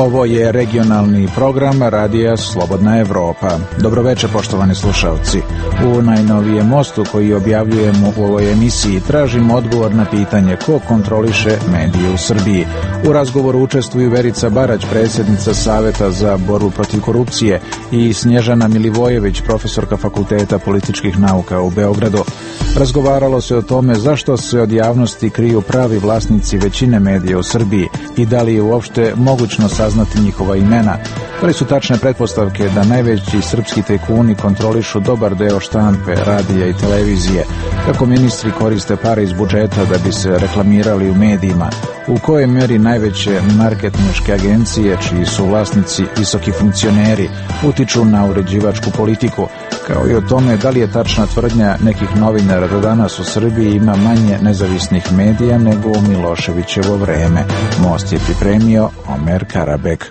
Ovo je regionalni program Radija Slobodna Evropa. Dobroveče, poštovani slušalci. U najnovijem mostu koji objavljujemo u ovoj emisiji tražimo odgovor na pitanje ko kontroliše medije u Srbiji. U razgovoru učestvuju Verica Barać, predsjednica Saveta za borbu protiv korupcije, i Snježana Milivojević, profesorka Fakulteta političkih nauka u Beogradu. Razgovaralo se o tome zašto se od javnosti kriju pravi vlasnici većine medija u Srbiji i da li je uopšte mogućno saznati njihova imena. Da li su tačne pretpostavke da najveći srpski tajkuni kontrolišu dobar deo štampe, radija i televizije, kako ministri koriste pare iz budžeta da bi se reklamirali u medijima, u kojoj meri najveće marketinške agencije, čiji su vlasnici visoki funkcioneri, utiču na uređivačku politiku, kao i o tome da li je tačna tvrdnja nekih novinara da danas u Srbiji ima manje nezavisnih medija nego u Miloševićevo vreme. Most je pripremio Omer Karabek.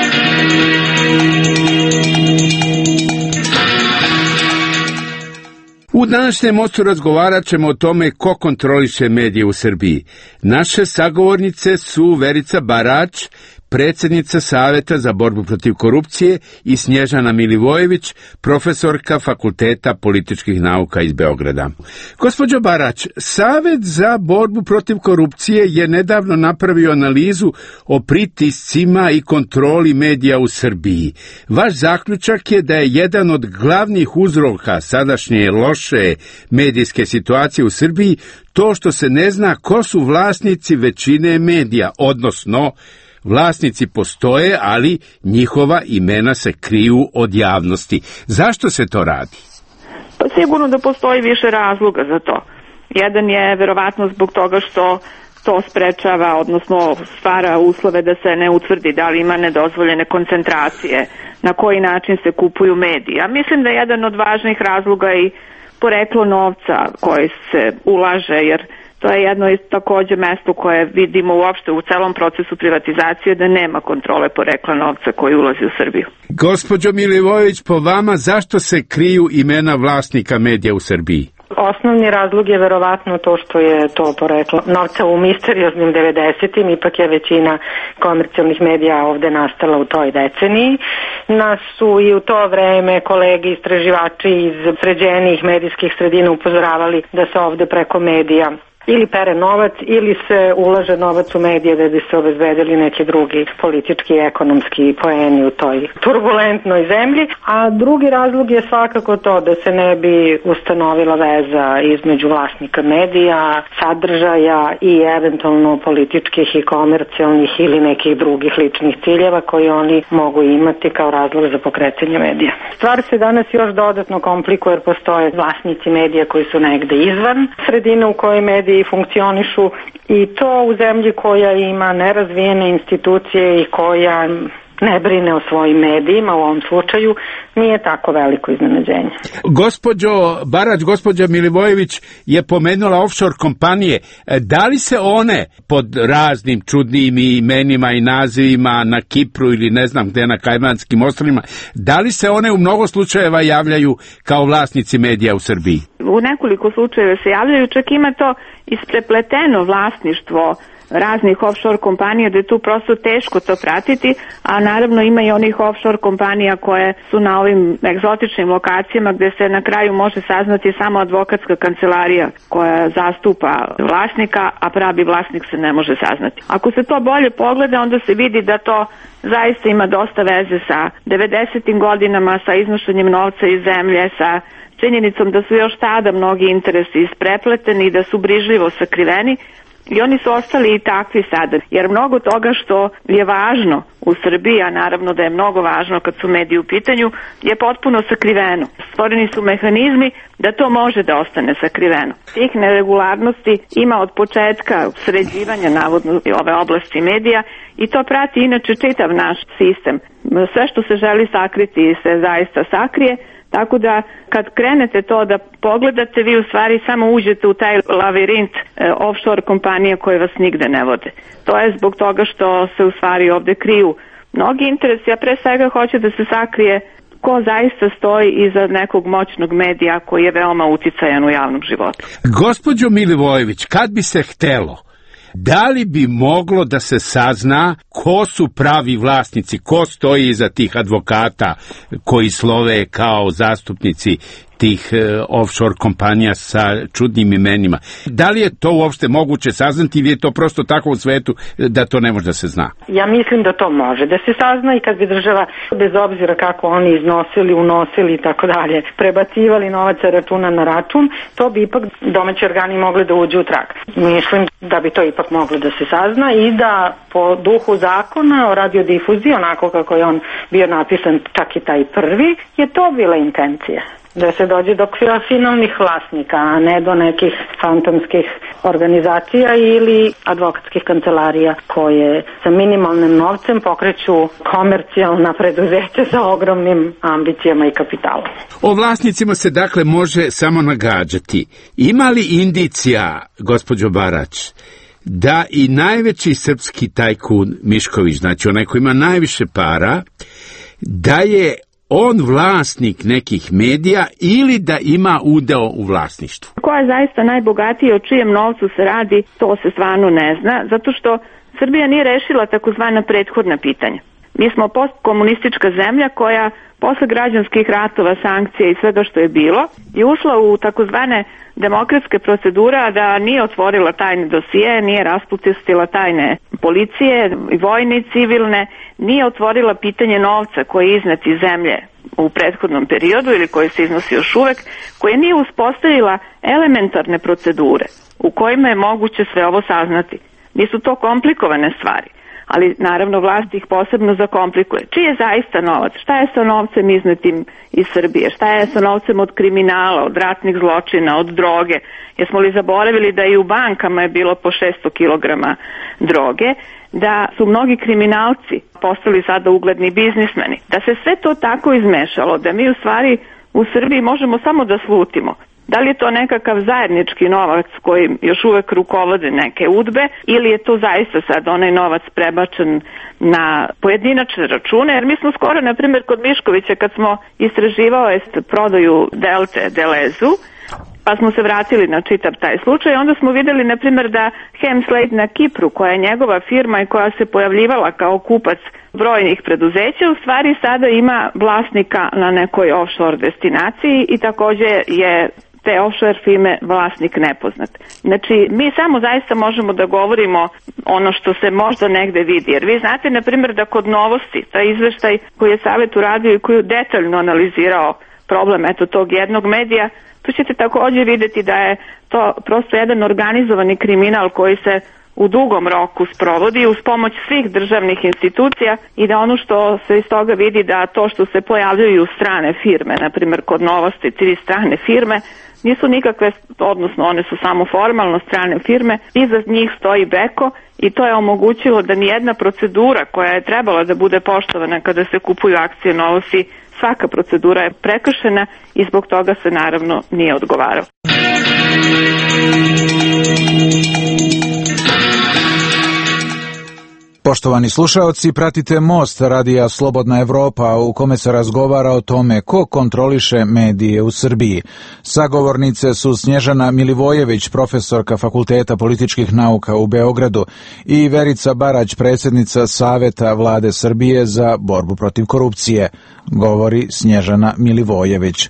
U današnjem mostu razgovarat ćemo o tome ko kontroliše medije u Srbiji. Naše sagovornice su Verica Barać, predsjednica Saveta za borbu protiv korupcije, i Snježana Milivojević, profesorka Fakulteta političkih nauka iz Beograda. Gospođo Barać, Savet za borbu protiv korupcije je nedavno napravio analizu o pritiscima i kontroli medija u Srbiji. Vaš zaključak je da je jedan od glavnih uzroka sadašnje loše medijske situacije u Srbiji to što se ne zna ko su vlasnici većine medija, odnosno vlasnici postoje, ali njihova imena se kriju od javnosti. Zašto se to radi? Pa sigurno da postoji više razloga za to. Jedan je verovatno zbog toga što to sprečava, odnosno stvara uslove da se ne utvrdi da li ima nedozvoljene koncentracije, na koji način se kupuju mediji. Ja mislim da je jedan od važnih razloga i poreklo novca koji se ulaže, jer to je jedno takođe mesto koje vidimo uopšte u celom procesu privatizacije, da nema kontrole porekla novca koji ulazi u Srbiju. Gospođo Milivojević, po vama zašto se kriju imena vlasnika medija u Srbiji? Osnovni razlog je verovatno to što je to poreklo novca u misterioznim 90-im, ipak je većina komercijalnih medija ovde nastala u toj deceniji. Nas su i u to vreme kolege istraživači iz sređenijih medijskih sredina upozoravali da se ovde preko medija ili pere novac ili se ulaže novac u medije da bi se obezbedili neki drugi politički i ekonomski poeni u toj turbulentnoj zemlji. A drugi razlog je svakako to da se ne bi ustanovila veza između vlasnika medija, sadržaja i eventualno političkih i komercijalnih ili nekih drugih ličnih ciljeva koje oni mogu imati kao razlog za pokretanje medija. Stvar se danas još dodatno komplikuje jer postoje vlasnici medija koji su negde izvan sredine u kojoj mediji funkcionišu, i to u zemlji koja ima nerazvijene institucije i koja ne brine o svojim medijima, u ovom slučaju nije tako veliko iznenađenje. Gospođo Barać, gospođa Milivojević je pomenula offshore kompanije. Da li se one pod raznim čudnim imenima i nazivima na Kipru ili ne znam gde na Kajmanskim ostrvima, da li se one u mnogo slučajeva javljaju kao vlasnici medija u Srbiji? U nekoliko slučajeva se javljaju, čak ima to isprepleteno vlasništvo raznih offshore kompanija, da je tu prosto teško to pratiti, a naravno ima i onih offshore kompanija koje su na ovim egzotičnim lokacijama gde se na kraju može saznati samo advokatska kancelarija koja zastupa vlasnika, a pravi vlasnik se ne može saznati. Ako se to bolje pogleda, onda se vidi da to zaista ima dosta veze sa 90. godinama, sa iznošenjem novca iz zemlje, sa činjenicom da su još tada mnogi interesi isprepleteni i da su brižljivo sakriveni. I oni su ostali i takvi sada, jer mnogo toga što je važno u Srbiji, a naravno da je mnogo važno kad su mediji u pitanju, je potpuno sakriveno. Stvoreni su mehanizmi da to može da ostane sakriveno. Tih neregularnosti ima od početka sređivanja navodno ove oblasti medija i to prati inače čitav naš sistem. Sve što se želi sakriti se zaista sakrije. Tako da kad krenete to da pogledate, vi u stvari samo uđete u taj lavirint offshore kompanija koje vas nigde ne vode. To je zbog toga što se u stvari ovde kriju mnogi interesi, a pre svega hoće da se sakrije ko zaista stoji iza nekog moćnog medija koji je veoma uticajan u javnom životu. Gospođo Milivojević, kad bi se htelo Da li bi moglo da se sazna ko su pravi vlasnici, ko stoji iza tih advokata koji slove kao zastupnici tih offshore kompanija sa čudnim imenima? Da li je to uopšte moguće saznati ili je to prosto tako u svetu da to ne može da se zna? Ja mislim da to može da se sazna i kad bi država, bez obzira kako oni iznosili, unosili i tako dalje, prebacivali novac sa računa na račun, to bi ipak domaći organi mogli da uđu u trag. Mislim da bi to ipak moglo da se sazna i da po duhu zakona o radiodifuziji, onako kako je on bio napisan, čak i taj prvi, je to bila intencija. Da se dođe do finalnih vlasnika, a ne do nekih fantomskih organizacija ili advokatskih kancelarija koje sa minimalnim novcem pokreću komercijalna preduzeća sa ogromnim ambicijama i kapitalom. O vlasnicima se dakle može samo nagađati. Ima li indicija, gospođo Barać, da i najveći srpski tajkun Mišković, znači onaj koji ima najviše para, da je on vlasnik nekih medija ili da ima udeo u vlasništvu? Ko je zaista najbogatiji, o čijem novcu se radi, to se stvarno ne zna, zato što Srbija nije rešila takozvana prethodna pitanja. Mi smo postkomunistička zemlja koja posle građanskih ratova, sankcija i svega što je bilo je ušla u takozvane demokratske procedure, a da nije otvorila tajne dosije, nije raspustila tajne policije, vojne i civilne, nije otvorila pitanje novca koji je iznet iz zemlje u prethodnom periodu ili koji se iznosi još uvek, koja nije uspostavila elementarne procedure u kojima je moguće sve ovo saznati. Nisu to komplikovane stvari, ali naravno vlast ih posebno zakomplikuje. Čiji je zaista novac? Šta je sa novcem iznetim iz Srbije? Šta je sa novcem od kriminala, od ratnih zločina, od droge? Jesmo li zaboravili da i u bankama je bilo po 600 kilograma droge? Da su mnogi kriminalci postali sada ugledni biznismeni? Da se sve to tako izmešalo, da mi u stvari u Srbiji možemo samo da slutimo. Da li je to nekakav zajednički novac kojim još uvek rukovode neke udbe ili je to zaista sad onaj novac prebačen na pojedinačne račune? Jer mi smo skoro, na primjer, kod Miškovića kad smo istraživao prodaju Delte Delezu, pa smo se vratili na čitav taj slučaj, onda smo videli, na primjer, da Hemslade na Kipru, koja je njegova firma i koja se pojavljivala kao kupac brojnih preduzeća, u stvari sada ima vlasnika na nekoj offshore destinaciji i također je te offshore firme vlasnik nepoznat. Znači, mi samo zaista možemo da govorimo ono što se možda negde vidi. Jer vi znate, na primjer, da kod Novosti, taj izveštaj koji je Savet uradio i koji je detaljno analizirao problem tog jednog medija, tu ćete također vidjeti da je to prosto jedan organizovani kriminal koji se u dugom roku sprovodi uz pomoć svih državnih institucija i da ono što se iz toga vidi da to što se pojavljuju strane firme, na primjer kod Novosti, 3 strane firme, nisu nikakve, odnosno one su samo formalno strane firme, iza njih stoji Beko i to je omogućilo da nijedna procedura koja je trebala da bude poštovana kada se kupuju akcije Novosti, svaka procedura je prekršena i zbog toga se naravno nije odgovarao. Poštovani slušaoci, pratite Most radija Slobodna Evropa u kome se razgovara o tome ko kontroliše medije u Srbiji. Sagovornice su Snježana Milivojević, profesorka Fakulteta političkih nauka u Beogradu, i Verica Barać, predsjednica Saveta Vlade Srbije za borbu protiv korupcije. Govori Snježana Milivojević.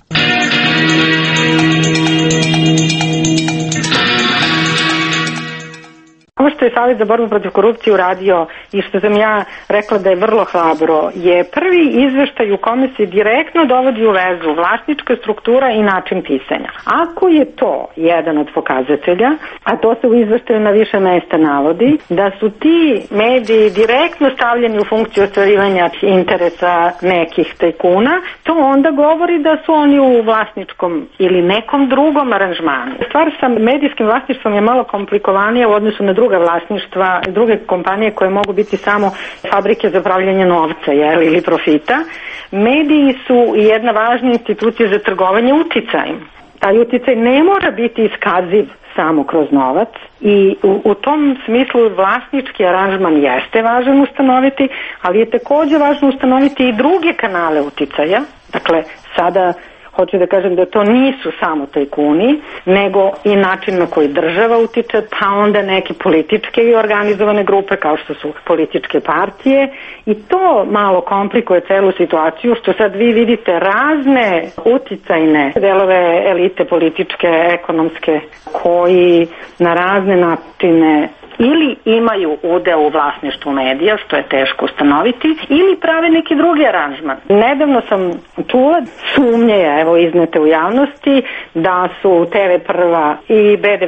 Ovo što je Savjet za borbu protiv korupcije uradio i što sam ja rekla da je vrlo hrabro, je prvi izveštaj u kome se direktno dovodi u vezu vlasnička struktura i način pisanja. Ako je to jedan od pokazatelja, a to se u izveštaju na više mesta navodi, da su ti mediji direktno stavljeni u funkciju ostvarivanja interesa nekih tajkuna, to onda govori da su oni u vlasničkom ili nekom drugom aranžmanu. Stvar sa medijskim vlasništvom je malo komplikovanija u odnosu na druga vlasništva, druge kompanije koje mogu biti samo fabrike za pravljanje novca ili profita. Mediji su jedna važna institucija za trgovanje uticajem. Taj uticaj ne mora biti iskaziv samo kroz novac i u tom smislu vlasnički aranžman jeste važan ustanoviti, ali je također važno ustanoviti i druge kanale uticaja. Dakle, sada Hoću da kažem da to nisu samo tajkuni, nego i način na koji država utiče, pa onda neke političke i organizovane grupe kao što su političke partije, i to malo komplikuje celu situaciju, što sad vi vidite razne uticajne delove elite političke, ekonomske, koji na razne načine ili imaju udeo u vlasništvu medija, što je teško ustanoviti, ili prave neki drugi aranžman. Nedavno sam čula sumnje, evo iznete u javnosti, da su TV Prva i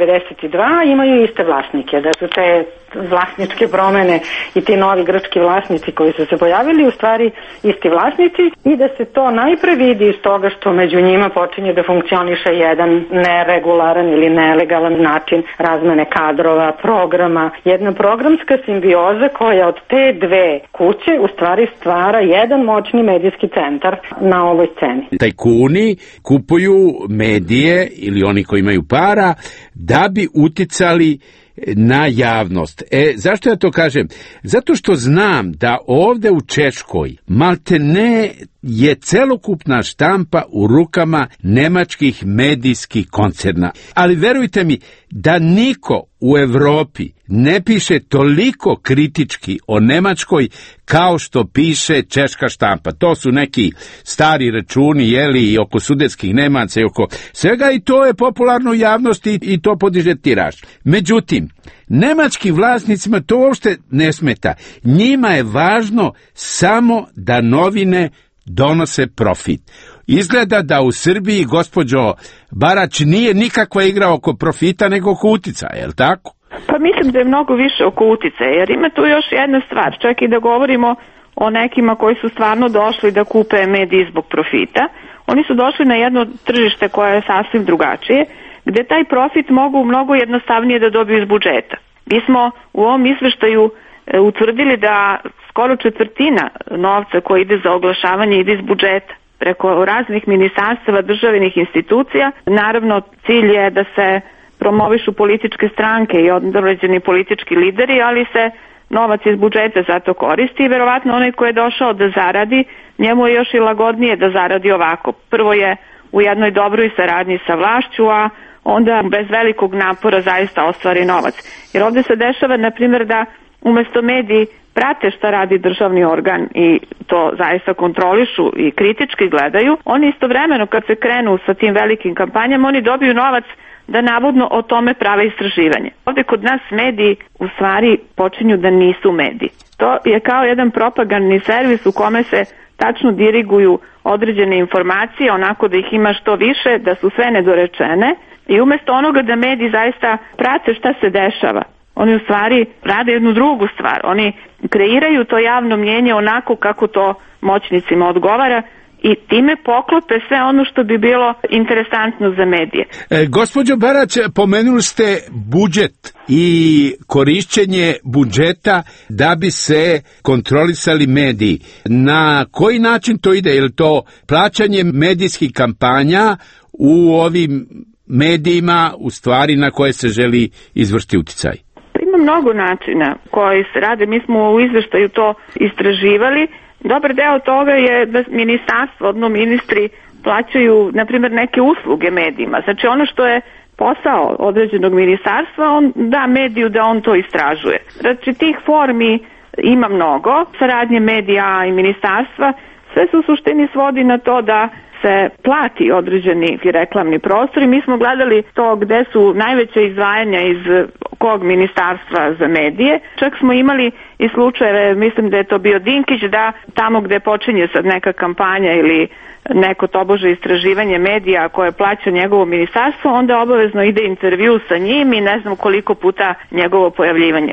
B92 imaju iste vlasnike, da su te vlasničke promene i ti novi grčki vlasnici koji su se pojavili u stvari isti vlasnici, i da se to najpre vidi iz toga što među njima počinje da funkcioniše jedan neregularan ili nelegalan način razmene kadrova, programa, jedna programska simbioza koja od te dve kuće u stvari stvara jedan moćni medijski centar na ovoj sceni. Tajkuni kupuju medije ili oni koji imaju para da bi uticali na javnost. Zašto ja to kažem? Zato što znam da ovde u Češkoj maltene je celokupna štampa u rukama nemačkih medijskih koncerna. Ali verujte mi da niko u Evropi ne piše toliko kritički o Nemačkoj kao što piše češka štampa. To su neki stari računi, i oko sudetskih Nemaca i oko svega, i to je popularno u javnosti i to podiže tiraž. Međutim, nemačkim vlasnicima to uopšte ne smeta. Njima je važno samo da novine donose profit. Izgleda da u Srbiji, gospođo Barać, nije nikakva igra oko profita nego oko uticaja, je li tako? Pa mislim da je mnogo više oko uticaja, jer ima tu još jedna stvar, čak i da govorimo o nekima koji su stvarno došli da kupe mediji zbog profita. Oni su došli na jedno tržište koje je sasvim drugačije, gde taj profit mogu mnogo jednostavnije da dobiju iz budžeta. Mi smo u ovom izveštaju utvrdili da skoro četvrtina novca koji ide za oglašavanje ide iz budžeta, preko raznih ministarstava, državnih institucija. Naravno, cilj je da se promovišu političke stranke i određeni politički lideri, ali se novac iz budžeta za to koristi i verovatno onaj ko je došao da zaradi, njemu je još i lagodnije da zaradi ovako. Prvo je u jednoj dobroj saradnji sa vlašću, a onda bez velikog napora zaista ostvari novac. Jer ovde se dešava, na primjer, da umesto mediji prate šta radi državni organ i to zaista kontrolišu i kritički gledaju, oni istovremeno kad se krenu sa tim velikim kampanjama, oni dobiju novac da navodno o tome prave istraživanje. Ovde kod nas mediji u stvari počinju da nisu mediji. To je kao jedan propagandni servis u kome se tačno diriguju određene informacije, onako da ih ima što više, da su sve nedorečene, i umesto onoga da mediji zaista prate šta se dešava, oni u stvari rade jednu drugu stvar. Oni kreiraju to javno mnjenje onako kako to moćnicima odgovara i time poklope sve ono što bi bilo interesantno za medije. Gospođo Barać, pomenuli ste budžet i korišćenje budžeta da bi se kontrolisali mediji. Na koji način to ide? Je li to plaćanje medijskih kampanja u ovim medijima u stvari na koje se želi izvršiti uticaj? Ima mnogo načina koji se rade. Mi smo u izveštaju to istraživali. Dobar deo toga je da ministarstvo, odnosno ministri, plaćaju, na primjer, neke usluge medijima. Znači ono što je posao određenog ministarstva, on da mediju da on to istražuje. Znači tih formi ima mnogo, saradnje medija i ministarstva, sve se u suštini svodi na to da se plati određeni reklamni prostor i mi smo gledali to gde su najveće izdvajanja iz kog ministarstva za medije. Čak smo imali i slučajeve, mislim da je to bio Dinkić, da tamo gde počinje sad neka kampanja ili neko tobože istraživanje medija koje plaća njegovo ministarstvo, onda obavezno ide intervju sa njim i ne znam koliko puta njegovo pojavljivanje.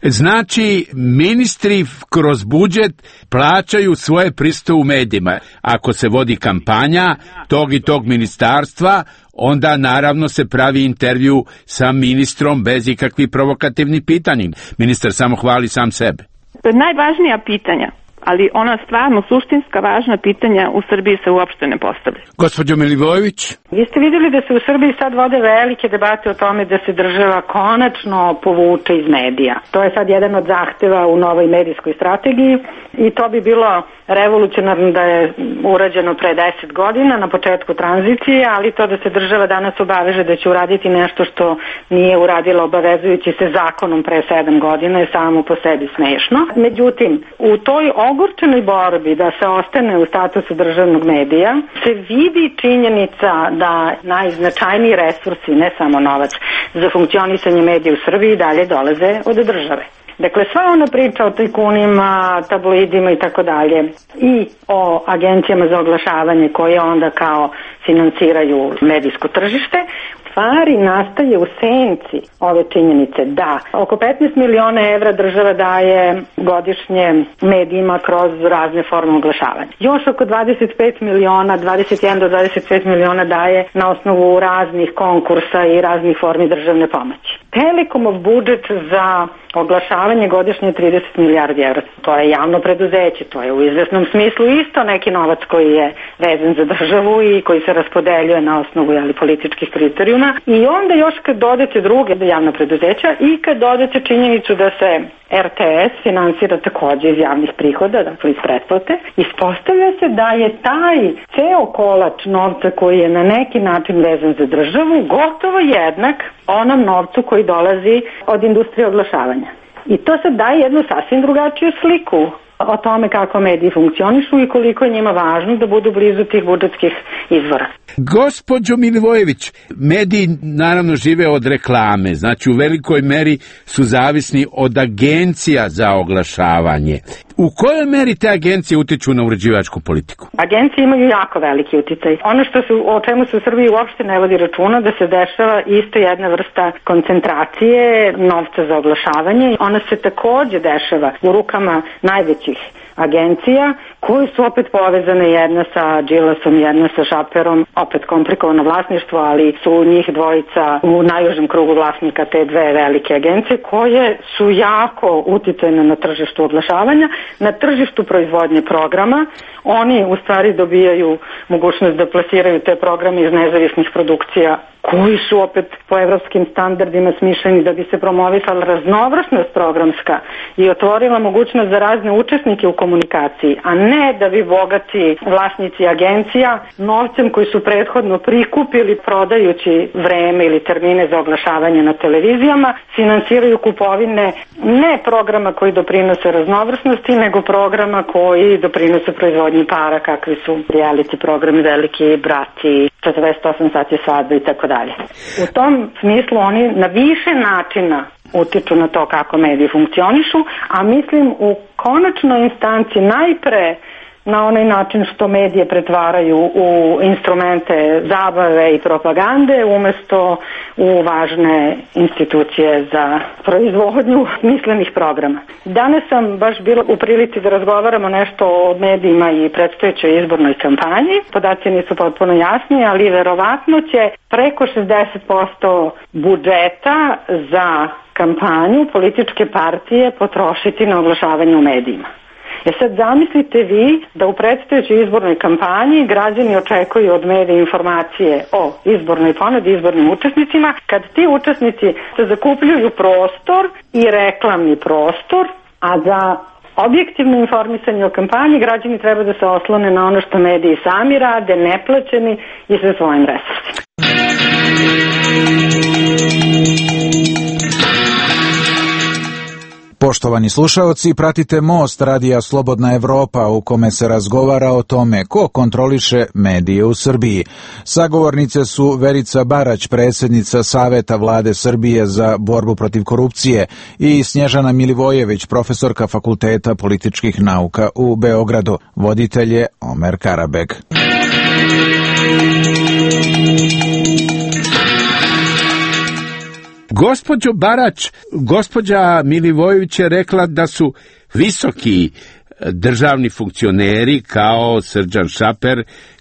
Znači, ministri kroz budžet plaćaju svoje prisustvo u medijima. Ako se vodi kampanja tog i tog ministarstva, onda naravno se pravi intervju sa ministrom bez ikakvih provokativnih pitanja. Ministar samo hvali sam sebe. Najvažnija pitanja ali ona stvarno suštinska važna pitanja u Srbiji se uopšte ne postavlja. Gospođo Milivojević? Vi ste vidjeli da se u Srbiji sad vode velike debate o tome da se država konačno povuče iz medija. To je sad jedan od zahteva u novoj medijskoj strategiji i to bi bilo revolucionarno da je urađeno pre 10 godina na početku tranzicije, ali to da se država danas obaveže da će uraditi nešto što nije uradila obavezujući se zakonom pre 7 godina je samo po sebi smešno. Međutim, u toj ogorčenoj borbi da se ostane u statusu državnog medija se vidi činjenica da najznačajniji resursi, ne samo novac, za funkcionisanje medija u Srbiji dalje dolaze od države. Dakle, sva ona priča o tajkunima, tabloidima i tako dalje i o agencijama za oglašavanje koje onda kao finansiraju medijsko tržište, stvari nastaje u senci ove činjenice da oko 15 miliona evra država daje godišnje medijima kroz razne forme oglašavanja. Još oko 21 do 25 miliona daje na osnovu raznih konkursa i raznih formi državne pomoći. Telekomov budžet za oglašavanje godišnje 30 milijardi evra. To je javno preduzeće, to je u izvesnom smislu isto neki novac koji je vezan za državu i koji se raspodeljuje na osnovu političkih kriterijuma. I onda još kad dodate druge javna preduzeća i kad dodate činjenicu da se RTS finansira takođe iz javnih prihoda, dakle iz pretplate, ispostavlja se da je taj ceo kolač novca koji je na neki način vezan za državu gotovo jednak onom novcu koji dolazi od industrije oglašavanja. I to sad daje jednu sasvim drugačiju sliku o tome kako mediji funkcionišu i koliko je njima važno da budu blizu tih budžetskih izvora. Gospođo Milivojević, mediji naravno žive od reklame, znači u velikoj meri su zavisni od agencija za oglašavanje. U kojoj meri te agencije utiču na uređivačku politiku? Agencije imaju jako veliki uticaj. Ono o čemu se u Srbiji uopšte ne vodi računa da se dešava isto jedna vrsta koncentracije novca za oglašavanje. Ona se takođe dešava u rukama najvećih agencija koji su opet povezane jedna sa Đilasom, jedna sa Šaperom, opet komplikovano vlasništvo, ali su njih dvojica u najužem krugu vlasnika te dve velike agencije koje su jako uticajne na tržištu oglašavanja, na tržištu proizvodnje programa. Oni u stvari dobijaju mogućnost da plasiraju te programe iz nezavisnih produkcija koji su opet po evropskim standardima smišljeni da bi se promovisala raznovrsnost programska i otvorila mogućnost za razne učesnike u komunikaciji, a ne da bi bogati vlasnici agencija novcem koji su prethodno prikupili prodajući vreme ili termine za oglašavanje na televizijama finansiraju kupovine ne programa koji doprinose raznovrsnosti, nego programa koji doprinose proizvodnji para, kakvi su reality programi, Veliki brati, 48 sati svadbe i tako dalje. U tom smislu oni na više načina utiču na to kako mediji funkcionišu, a mislim u konačnoj instanci najpre na onaj način što medije pretvaraju u instrumente zabave i propagande umesto u važne institucije za proizvodnju smislenih programa. Danas sam baš bila u prilici da razgovaramo nešto o medijima i predstojećoj izbornoj kampanji. Podaci nisu potpuno jasni, ali verovatno će preko 60% budžeta za kampanju političke partije potrošiti na oglašavanje u medijima. Sad zamislite vi da u predstojećoj izbornoj kampanji građani očekuju od medija informacije o izbornoj ponudi, izbornim učesnicima, kad ti učesnici se zakupljuju prostor i reklamni prostor, a za objektivno informisanje o kampanji građani treba da se oslone na ono što mediji sami rade, neplaćeni i sa svojim resursima. Poštovani slušaoci, pratite Most radija Slobodna Evropa u kome se razgovara o tome ko kontroliše medije u Srbiji. Sagovornice su Verica Barać, predsjednica Saveta Vlade Srbije za borbu protiv korupcije, i Snježana Milivojević, profesorka Fakulteta političkih nauka u Beogradu. Voditelj je Omer Karabeg. Gospođo Barać, gospođa Milivojević je rekla da su visoki državni funkcioneri kao Srđan Šaper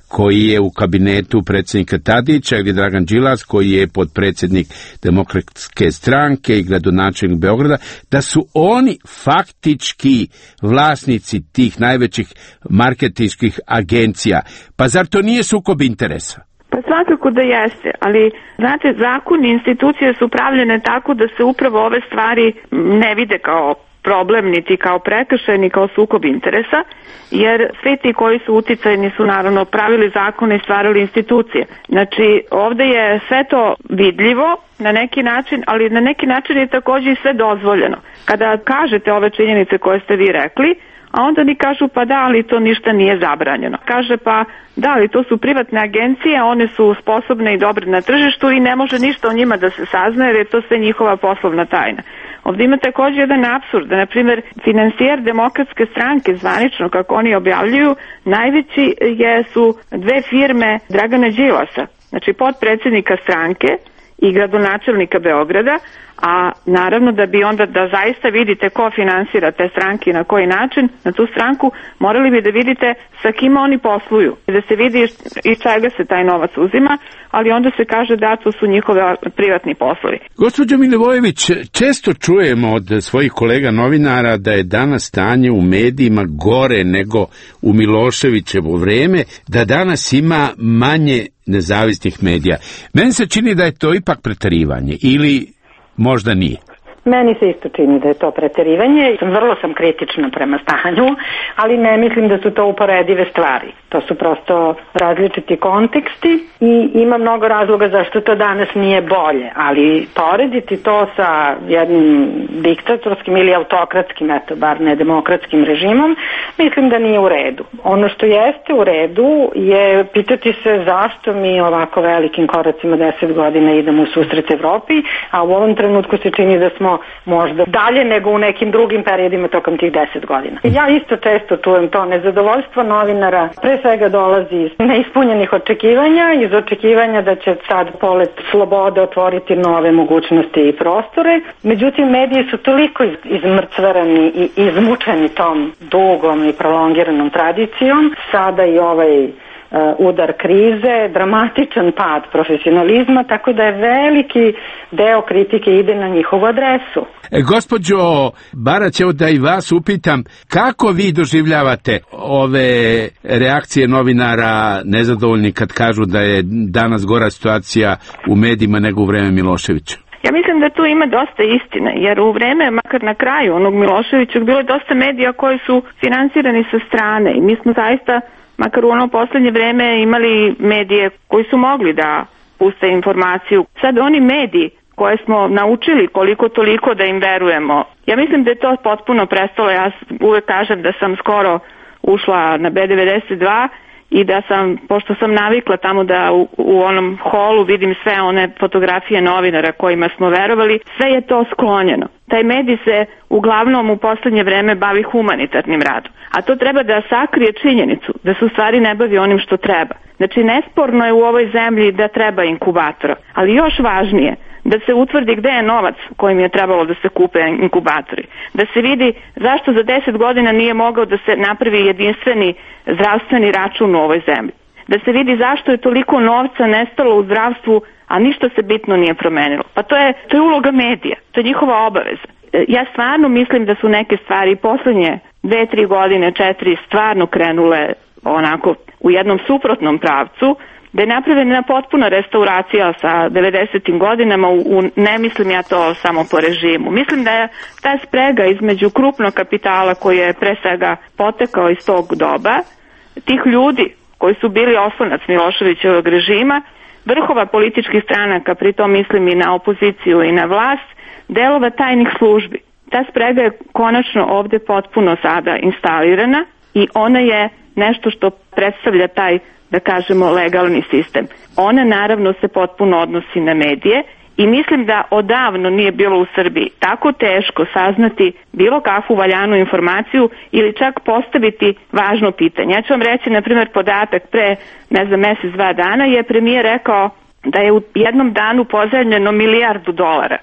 koji je u kabinetu predsjednika Tadića ili Dragan Đilas koji je podpredsjednik Demokratske stranke i gradonačelnik Beograda, da su oni faktički vlasnici tih najvećih marketinških agencija. Pa zar to nije sukob interesa? Pa svakako da jeste, ali znate, zakoni i institucije su pravljene tako da se upravo ove stvari ne vide kao problem, niti kao prekršaj, ni kao sukob interesa, jer svi ti koji su uticajni su naravno pravili zakone i stvarali institucije. Znači, ovde je sve to vidljivo na neki način, ali na neki način je takođe i sve dozvoljeno. Kada kažete ove činjenice koje ste vi rekli, a onda oni kažu pa da, ali to ništa nije zabranjeno. Kaže pa da, ali to su privatne agencije, one su sposobne i dobre na tržištu i ne može ništa o njima da se sazna jer je to sve njihova poslovna tajna. Ovdje ima također jedan apsurd, da na primjer finansijer Demokratske stranke zvanično, kako oni objavljuju, najveći su dve firme Dragana Đilasa, znači potpredsjednika stranke i gradonačelnika Beograda, a naravno da bi onda da zaista vidite ko finansira te stranke i na koji način, na tu stranku, morali bi da vidite sa kima oni posluju, da se vidi iz čega se taj novac uzima, ali onda se kaže da to su njihove privatni poslovi. Gospođo Milivojević, često čujemo od svojih kolega novinara da je danas stanje u medijima gore nego u Miloševićevo vreme, da danas ima manje nezavisnih medija. Meni se čini da je to ipak preterivanje ili možda nije. Meni se isto čini da je to preterivanje. Vrlo sam kritična prema stanju, ali ne mislim da su to uporedive stvari. To su prosto različiti konteksti i ima mnogo razloga zašto to danas nije bolje, ali porediti to sa jednim diktatorskim ili autokratskim, eto bar ne demokratskim režimom, mislim da nije u redu. Ono što jeste u redu je pitati se zašto mi ovako velikim koracima 10 godina idemo u susret Evropi, a u ovom trenutku se čini da smo možda dalje nego u nekim drugim periodima tokom tih 10 godina. Ja isto često čujem to nezadovoljstvo novinara, pre svega dolazi iz neispunjenih očekivanja, iz očekivanja da će sad polet slobode otvoriti nove mogućnosti i prostore. Međutim, mediji su toliko izmrcvarani i izmučeni tom dugom i prolongiranom tradicijom, sada i ovaj udar krize, dramatičan pad profesionalizma, tako da je veliki deo kritike ide na njihovu adresu. Gospođo Barać, evo da i vas upitam, kako vi doživljavate ove reakcije novinara nezadovoljni kad kažu da je danas gora situacija u medijima nego u vreme Miloševića? Ja mislim da tu ima dosta istine, jer u vreme, makar na kraju onog Miloševića, bilo je dosta medija koji su finansirani sa strane i mi smo zaista makar u ono poslednje vreme imali medije koji su mogli da puste informaciju. Sad oni mediji koje smo naučili koliko toliko da im verujemo, ja mislim da je to potpuno prestalo. Ja uvek kažem da sam skoro ušla na B92 i da sam, pošto sam navikla tamo da u onom holu vidim sve one fotografije novinara kojima smo verovali, sve je to sklonjeno. Taj medij se uglavnom u poslednje vreme bavi humanitarnim radom, a to treba da sakrije činjenicu da se u stvari ne bavi onim što treba. Znači, nesporno je u ovoj zemlji da treba inkubatora, ali još važnije da se utvrdi gde je novac kojim je trebalo da se kupe inkubatori, da se vidi zašto za 10 godina nije mogao da se napravi jedinstveni zdravstveni račun u ovoj zemlji, da se vidi zašto je toliko novca nestalo u zdravstvu, a ništa se bitno nije promenilo. Pa to je uloga medija, to je njihova obaveza. Ja stvarno mislim da su neke stvari poslednje 2-3 godine, 4 stvarno krenule onako u jednom suprotnom pravcu, da je napravljena potpuna restauracija sa 90. godinama, ne mislim ja to samo po režimu. Mislim da je ta sprega između krupnog kapitala koji je pre svega potekao iz tog doba, tih ljudi koji su bili oslonac Miloševićevog režima, vrhova političkih stranaka, pri tom mislim i na opoziciju i na vlast, delova tajnih službi. Ta sprega je konačno ovde potpuno sada instalirana i ona je nešto što predstavlja taj, da kažemo, legalni sistem. Ona naravno se potpuno odnosi na medije i mislim da odavno nije bilo u Srbiji tako teško saznati bilo kakvu valjanu informaciju ili čak postaviti važno pitanje. Ja ću vam reći, na primjer, podatak pre, mesec, 2 dana je premijer rekao da je u jednom danu pozajmljeno $1 milijardu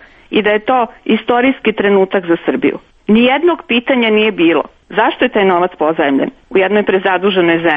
i da je to istorijski trenutak za Srbiju. Nijednog pitanja nije bilo. Zašto je taj novac pozajmljen u jednoj prezaduženoj zemlji?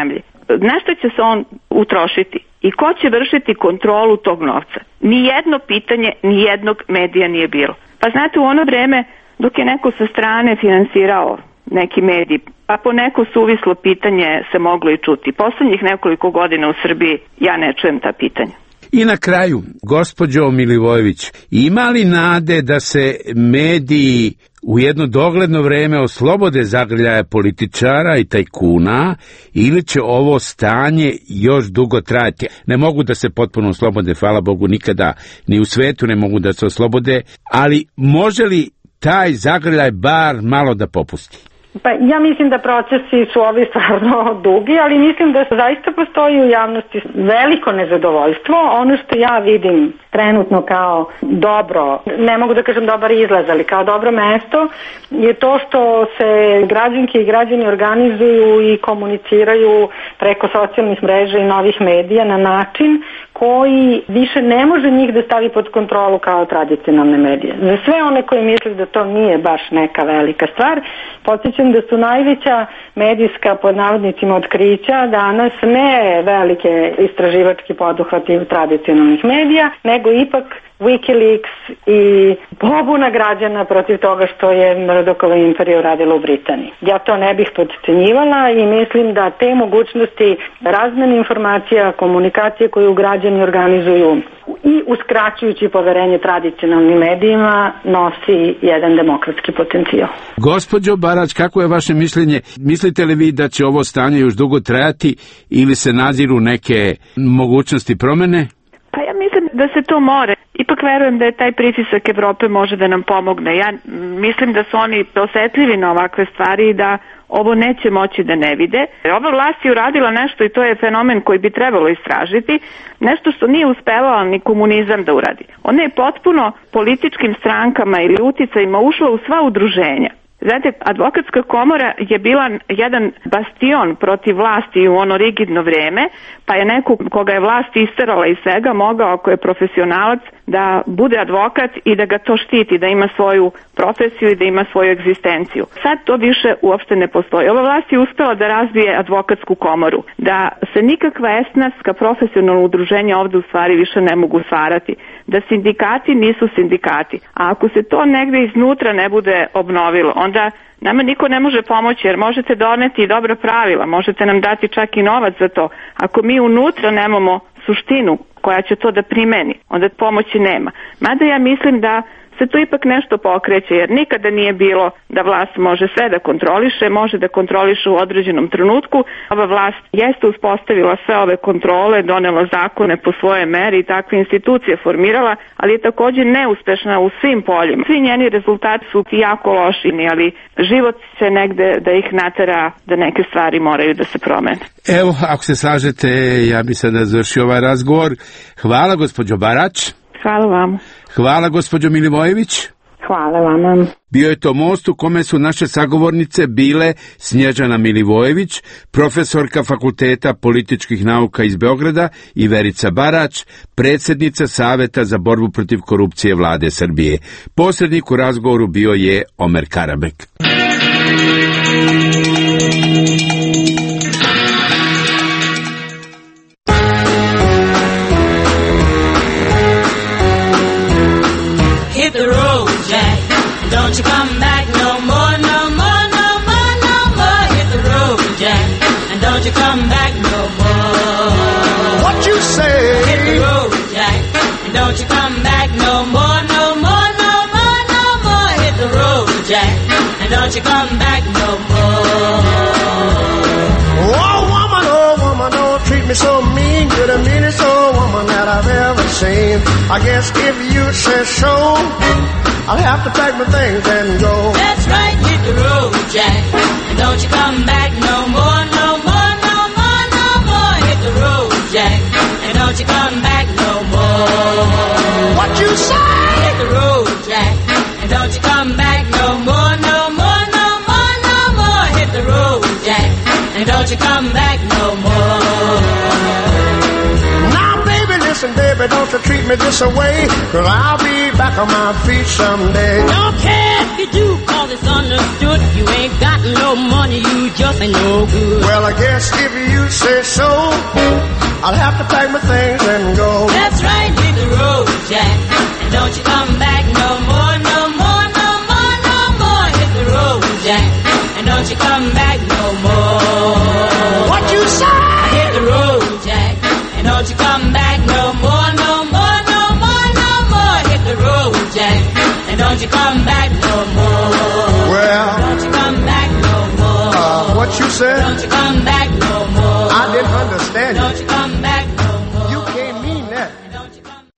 na što će se on utrošiti i ko će vršiti kontrolu tog novca. Nijedno pitanje, nijednog medija nije bilo. Pa znate, u ono vreme dok je neko sa strane finansirao neki medij, pa po neko suvislo pitanje se moglo i čuti. Poslednjih nekoliko godina u Srbiji ja ne čujem ta pitanja. I na kraju, gospođo Milivojević, ima li nade da se mediji u jedno dogledno vreme oslobode zagrljaja političara i tajkuna, ili će ovo stanje još dugo trajati? Ne mogu da se potpuno oslobode, hvala Bogu, nikada ni u svetu ne mogu da se oslobode, ali može li taj zagrljaj bar malo da popusti? Pa ja mislim da procesi su ovi stvarno dugi, ali mislim da zaista postoji u javnosti veliko nezadovoljstvo. Ono što ja vidim trenutno kao dobro, ne mogu da kažem dobar izlaz, ali kao dobro mesto, je to što se građanke i građani organizuju i komuniciraju preko socijalnih mreža i novih medija na način koji više ne može njih da stavi pod kontrolu kao tradicionalne medije. Za sve one koji misle da to nije baš neka velika stvar, podsjećam da su najveća medijska, pod navodnicima, otkrića danas ne velike istraživački poduhvati tradicionalnih medija, nego ipak Wikileaks i pobuna građana protiv toga što je Murdochova imperija uradila u Britaniji. Ja to ne bih podcenjivala i mislim da te mogućnosti razmene informacija, komunikacije koju građani organizuju i uskraćujući poverenje tradicionalnim medijima nosi jedan demokratski potencijal. Gospođo Barać, kako je vaše mišljenje? Mislite li vi da će ovo stanje još dugo trajati ili se naziru neke mogućnosti promene? Pa ja mislim da se to more. Ipak verujem da je taj pritisak Evrope može da nam pomogne. Ja mislim da su oni osetljivi na ovakve stvari i da ovo neće moći da ne vide. Ova vlast je uradila nešto i to je fenomen koji bi trebalo istražiti, nešto što nije uspevao ni komunizam da uradi. Ona je potpuno političkim strankama ili uticajima ušla u sva udruženja. Znate, advokatska komora je bila jedan bastion protiv vlasti u ono rigidno vreme, pa je neko koga je vlast isterala iz svega mogao, ako je profesionalac, da bude advokat i da ga to štiti, da ima svoju profesiju i da ima svoju egzistenciju. Sad to više uopšte ne postoji. Ova vlast je uspela da razvije advokatsku komoru, da se nikakva esnafska profesionalna udruženja ovde u stvari više ne mogu stvarati, da sindikati nisu sindikati. A ako se to negde iznutra ne bude obnovilo, onda nama niko ne može pomoći, jer možete doneti dobra pravila, možete nam dati čak i novac za to. Ako mi unutra nemamo suštinu koja će to da primeni, onda pomoći nema. Mada ja mislim da se tu ipak nešto pokreće, jer nikada nije bilo da vlast može sve da kontroliše, može da kontroliše u određenom trenutku. Ova vlast jeste uspostavila sve ove kontrole, donela zakone po svoje meri i takve institucije formirala, ali je također neuspešna u svim poljima. Svi njeni rezultati su jako loši, ali život će negde da ih natera da neke stvari moraju da se promene. Evo, ako se slažete, ja bi sada završio ovaj razgovor. Hvala, gospođo Barać. Hvala vam. Hvala, gospođo Milivojević. Hvala vama. Bio je to most u kome su naše sagovornice bile Snježana Milivojević, profesorka Fakulteta političkih nauka iz Beograda, i Verica Barać, predsjednica Saveta za borbu protiv korupcije Vlade Srbije. Posrednik u razgovoru bio je Omer Karabek. Don't you come back no more, no more, no more, no more. Hit the road, Jack, and don't you come back no more. What you say? Hit the road, Jack, and don't you come back no more, no more, no more, no more. Hit the road, Jack, and don't you come back no more. Oh woman, don't treat me so mean. You're the meanest old woman that I've ever seen. I guess if you say so, I'll have to pack my things and go. That's right, hit the road, Jack, and don't you come back no more, no more, no more, no more. Hit the road, Jack, and don't you come back no more. What you say? Hit the road, Jack, and don't you come back no more, no more, no more, no more. Hit the road, Jack, and don't you come back no more. Listen, baby, don't you treat me this away, 'cause I'll be back on my feet someday. Don't care you do, 'cause it's understood. You ain't got no money, you just ain't no good. Well, I guess if you say so, I'll have to pack my things and go. That's right, hit the road, Jack. And don't you come back no more, no more, no more, no more. Hit the road, Jack. And don't you come back no more. What you say? Hit the road, Jack. And don't you come back no more, no more, no more, no more. Hit the road, Jack. And don't you come back no more. Well, don't you come back no more. What you said? Don't you come back no more. I didn't understand you. Don't you come back no more. You can't mean that. Don't you come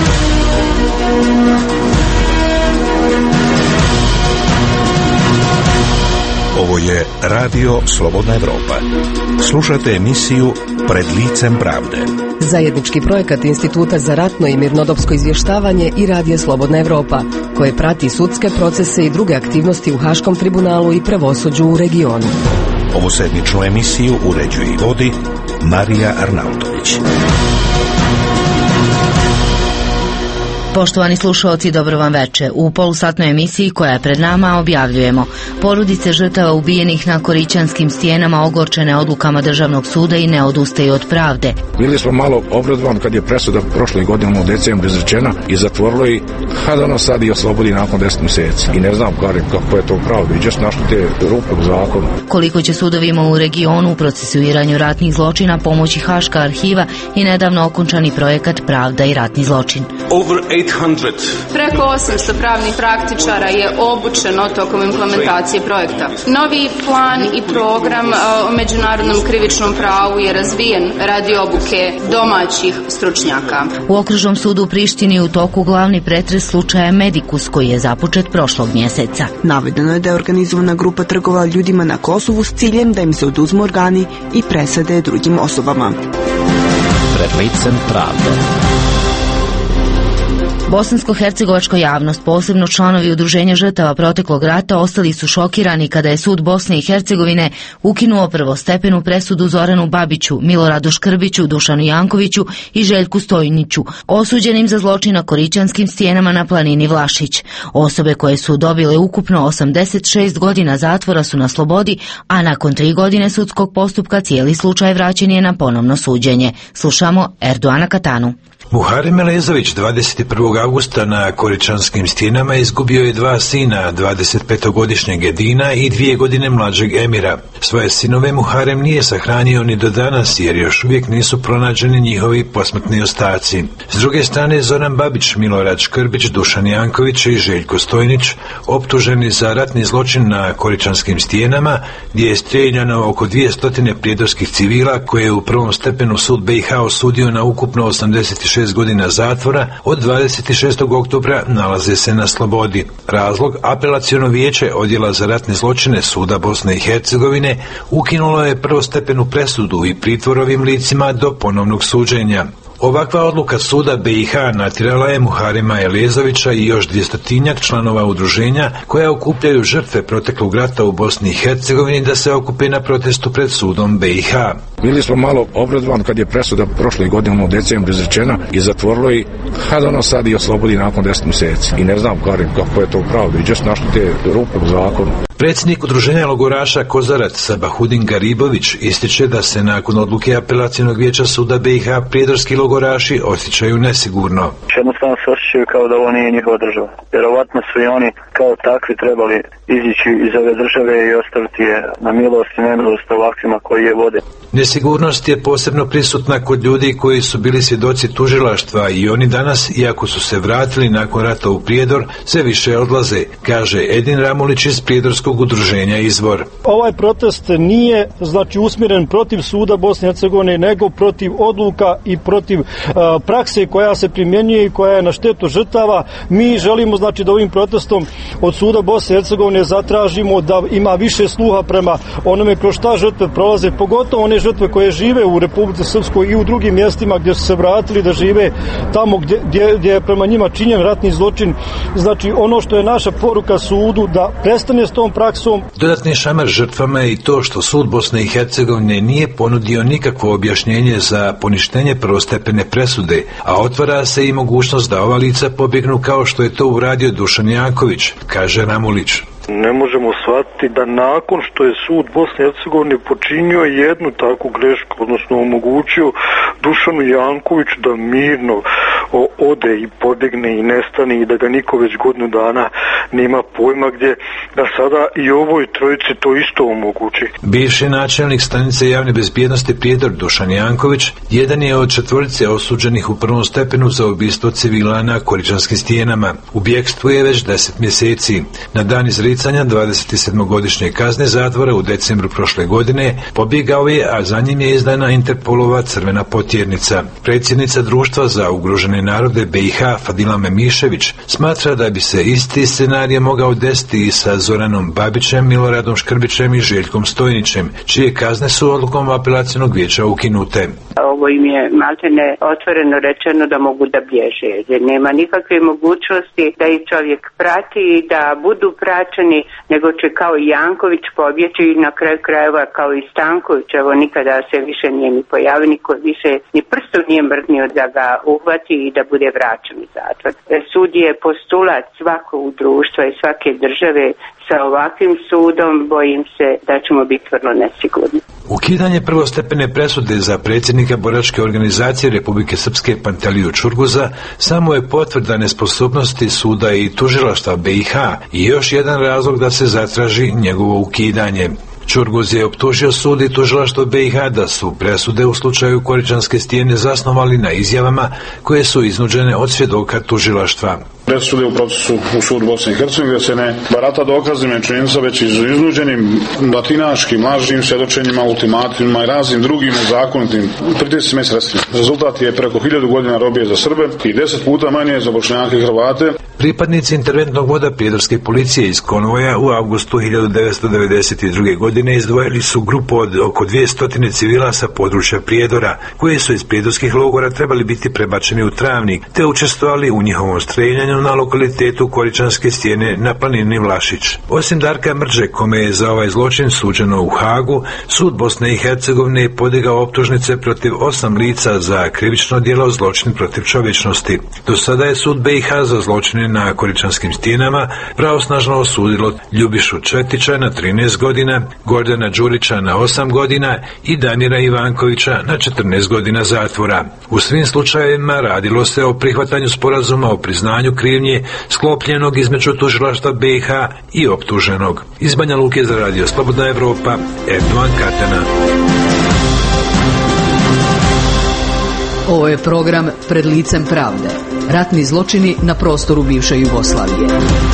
Ovo je Radio Slobodna Evropa. Slušate emisiju Pred licem pravde. Zajednički projekat Instituta za ratno i mirnodopsko izvještavanje i Radija Slobodna Evropa, koje prati sudske procese i druge aktivnosti u Haškom tribunalu i pravosuđu u regionu. Ovu sedmičnu emisiju uređuje i vodi Marija Arnautović. Poštovani slušalci, dobro vam veče. U polusatnoj emisiji koja je pred nama objavljujemo: porodice žrtava ubijenih na Korićanskim stijenama ogorčene odlukama Državnog suda i ne odustaju od pravde. Bili smo malo obradovani kad je presuda prošle godine u decembru izrečena i zatvorilo i da ono sad i oslobodi nakon 10 mjeseci. I ne znam kako je to pravo, i just našli te rupe u zakonu. Koliko će sudovima u regionu u procesuiranju ratnih zločina pomoći Haška arhiva i nedavno okončani projekat Pravda i ratni zločin. Preko 800 pravnih praktičara je obučeno tokom implementacije projekta. Novi plan i program o međunarodnom krivičnom pravu je razvijen radi obuke domaćih stručnjaka. U Okružnom sudu u Prištini u toku glavni pretres slučaja Medikus, koji je započet prošlog mjeseca. Navedeno je da je organizovana grupa trgovala ljudima na Kosovu s ciljem da im se oduzmu organi i presade drugim osobama. Pred licem pravde. Bosansko-hercegovačka javnost, posebno članovi udruženja žrtava proteklog rata, ostali su šokirani kada je sud Bosne i Hercegovine ukinuo prvostepenu presudu Zoranu Babiću, Miloradu Škrbiću, Dušanu Jankoviću i Željku Stojniću, osuđenim za zločin na Korićanskim stijenama na planini Vlašić. Osobe koje su dobile ukupno 86 godina zatvora su na slobodi, a nakon 3 godine sudskog postupka cijeli slučaj vraćen je na ponovno suđenje. Slušamo Erdoana Katanu. Muharem Elezović 21. augusta na Korićanskim stijenama izgubio je 2 sina, 25-godišnjeg Edina i 2 godine mlađeg Emira. Svoje sinove Muharem nije sahranio ni do danas, jer još uvijek nisu pronađeni njihovi posmrtni ostaci. S druge strane, Zoran Babić, Milorad Škrbić, Dušan Janković i Željko Stojnić, optuženi za ratni zločin na Korićanskim stijenama, gdje je strijeljano oko 200 prijedorskih civila, koje je u prvom stepenu sud BiH osudio na ukupno 86 godina zatvora, od 26. oktobra nalaze se na slobodi. Razlog: apelaciono vijeće odjela za ratne zločine suda Bosne i Hercegovine ukinulo je prvostepenu presudu i pritvor ovim licima do ponovnog suđenja. Ovakva odluka suda BiH natjerala je Muharema Elezovića i još 200-tinjak članova udruženja koja okupljaju žrtve proteklog rata u Bosni i Hercegovini da se okupe na protestu pred sudom BiH. Bili smo malo obradovani kad je presuda prošle godine u decembru izrečena i zatvorilo i da ono sad i oslobodi nakon 10 mjeseci. I ne znam kako je to pravo, i just našli te rupe u zakonu. Predsjednik udruženja logoraša Kozarac Sabahudin Garibović ističe da se nakon odluke apelacionog vijeća suda BiH prijedorski logoraši osjećaju nesigurno. Jednostavno se osjećaju kao da ovo nije njihova država. Vjerovatno su i oni kao takvi trebali izići iz ove države i ostaviti je na milost i nemilost ovakvima koji je vode. Nesigurnost je posebno prisutna kod ljudi koji su bili svjedoci tužilaštva i oni danas, iako su se vratili nakon rata u Prijedor, sve više odlaze, kaže Edin Ramulić iz prijedorskog udruženja Izvor. Ovaj protest nije usmjeren protiv suda Bosne i Hercegovine, nego protiv odluka i protiv prakse koja se primjenjuje i koja je na štetu žrtava. Mi želimo da ovim protestom od suda Bosne i Hercegovine zatražimo da ima više sluha prema onome kroz šta žrtve prolaze, pogotovo one žrtve koje žive u Republici Srpskoj i u drugim mjestima gdje su se vratili da žive tamo gdje je prema njima činjen ratni zločin. Ono što je naša poruka sudu, da prestane s tom praksom. Dodatni šamar žrtvama je i to što sud Bosne i Hercegovine nije ponudio nikakvo objašnjenje za poništenje prvostepene presude, a otvara se i mogućnost da ova lica pobjegnu kao što je to uradio Dušan Janković, kaže Ramulić. Ne možemo shvatiti da nakon što je sud Bosne i Hercegovine počinio jednu takvu grešku, odnosno omogućio Dušanu Jankoviću da mirno ode i pobjegne i nestane i da ga niko već godinu dana nema pojma gdje, da sada i ovoj trojici to isto omogući. Bivši načelnik stanice javne bezbjednosti Prijedor Dušan Janković jedan je od 4 osuđenih u prvom stepenu za ubistvo civila na Koričanskim stijenama. U bjekstvu je već 10 mjeseci. Na dan izricanja 27-godišnje kazne zatvora u decembru prošle godine pobjegao je, a za njim je izdana Interpolova crvena potjernica. Predsjednica društva za ugrožene narode BiH Fadila Memišević smatra da bi se isti scenarij mogao desiti i sa Zoranom Babićem, Miloradom Škrbićem i Željkom Stojnićem, čije kazne su odlukom apelacionog vijeća ukinute. Ovo im je maltene otvoreno rečeno da mogu da bježe, jer nema nikakve mogućnosti da ih čovjek prati i da budu praćeni, nego će kao i Janković pobjeći i na kraju krajeva kao i Stanković, evo nikada se više nije ni pojavio, niko više ni prstom nije mrdnio da ga uhvati i da bude vraćen u zatvor. Sud je postulat svakog društva i svake države. Sa ovakvim sudom bojim se da ćemo biti vrlo nesigurni. Ukidanje prvostepene presude za predsjednika boračke organizacije Republike Srpske Pantaliju Čurguza samo je potvrda nesposobnosti suda i tužilaštva BiH i još jedan razlog da se zatraži njegovo ukidanje. Čurguz je optužio sud i tužilaštvo BiH da su presude u slučaju Koričanske stijene zasnovali na izjavama koje su iznuđene od svjedoka tužilaštva. Presude u procesu u sudu Bosne i Hercegovine se ne barata dokaznim činjenicama, već iznuđenim batinaškim, lažnim svjedočenjima, ultimatima i raznim drugim nezakonitim pritiscima i sredstvima. Rezultat je preko 1000 godina robije za Srbe i 10 puta manje za Bošnjake i Hrvate. Pripadnici interventnog voda prijedorske policije iz konvoja u avgustu 1992. godine izdvojili su grupu od oko 200 civila sa područja Prijedora, koji su iz prijedorskih logora trebali biti prebačeni u Travnik, te učestvovali u njihovom streljanju na lokalitetu Koričanske stijene na planini Vlašić. Osim Darka Mrđe, kome je za ovaj zločin suđeno u Hagu, sud Bosne i Hercegovine je podigao optužnice protiv 8 lica za krivično djelo zločin protiv čovječnosti. Do sada je sud BiH za zločine na Koričanskim stijenama pravosnažno osudilo Ljubišu Četića na 13 godina, Gordana Đurića na 8 godina i Damira Ivankovića na 14 godina zatvora. U svim slučajevima radilo se o prihvatanju sporazuma o priznanju krivnje sklopljenog između tužilaštva BiH i optuženog. Iz Banja Luke za Radio Slobodna Evropa, Erdovan Katana. Ovo je program Pred licem pravde. Ratni zločini na prostoru bivše Jugoslavije.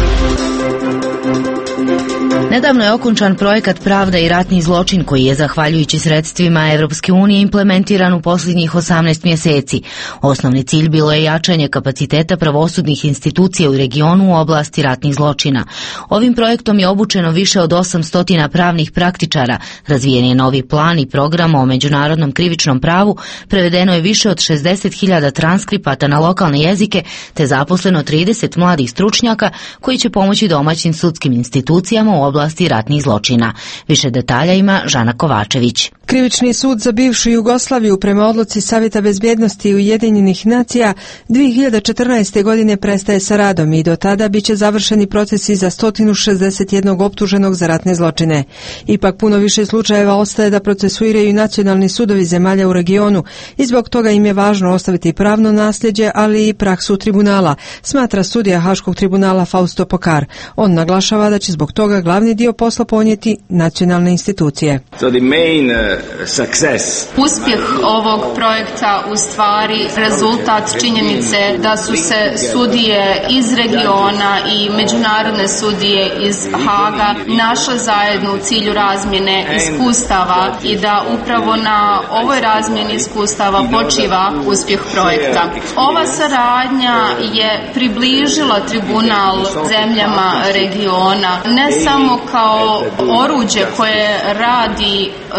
Nedavno je okončan projekat Pravda i ratni zločin koji je, zahvaljujući sredstvima Evropske unije, implementiran u posljednjih 18 mjeseci. Osnovni cilj bilo je jačanje kapaciteta pravosudnih institucija u regionu u oblasti ratnih zločina. Ovim projektom je obučeno više od 800 pravnih praktičara, razvijen je novi plan i program o međunarodnom krivičnom pravu, prevedeno je više od 60.000 transkripata na lokalne jezike, te zaposleno 30 mladih stručnjaka koji će pomoći domaćim sudskim institucijama u oblasti ratnih zločina. Više detalja ima Žana Kovačević. Krivični sud za bivšu Jugoslaviju prema odluci Savjeta bezbjednosti Ujedinjenih nacija 2014. godine prestaje sa radom i do tada biće završeni procesi za 161 optuženog za ratne zločine. Ipak puno više slučajeva ostaje da procesuiraju nacionalni sudovi zemalja u regionu i zbog toga im je važno ostaviti pravno nasljeđe, ali i praksu tribunala, smatra sudija Haškog tribunala Fausto Pokar. On naglašava da će zbog toga glavni dio posla ponijeti nacionalne institucije. Uspjeh ovog projekta u stvari rezultat činjenice da su se sudije iz regiona i međunarodne sudije iz Haga našle zajedno u cilju razmjene iskustava i da upravo na ovoj razmjeni iskustava počiva uspjeh projekta. Ova saradnja je približila tribunal zemljama regiona ne samo kao oruđe koje radi za region,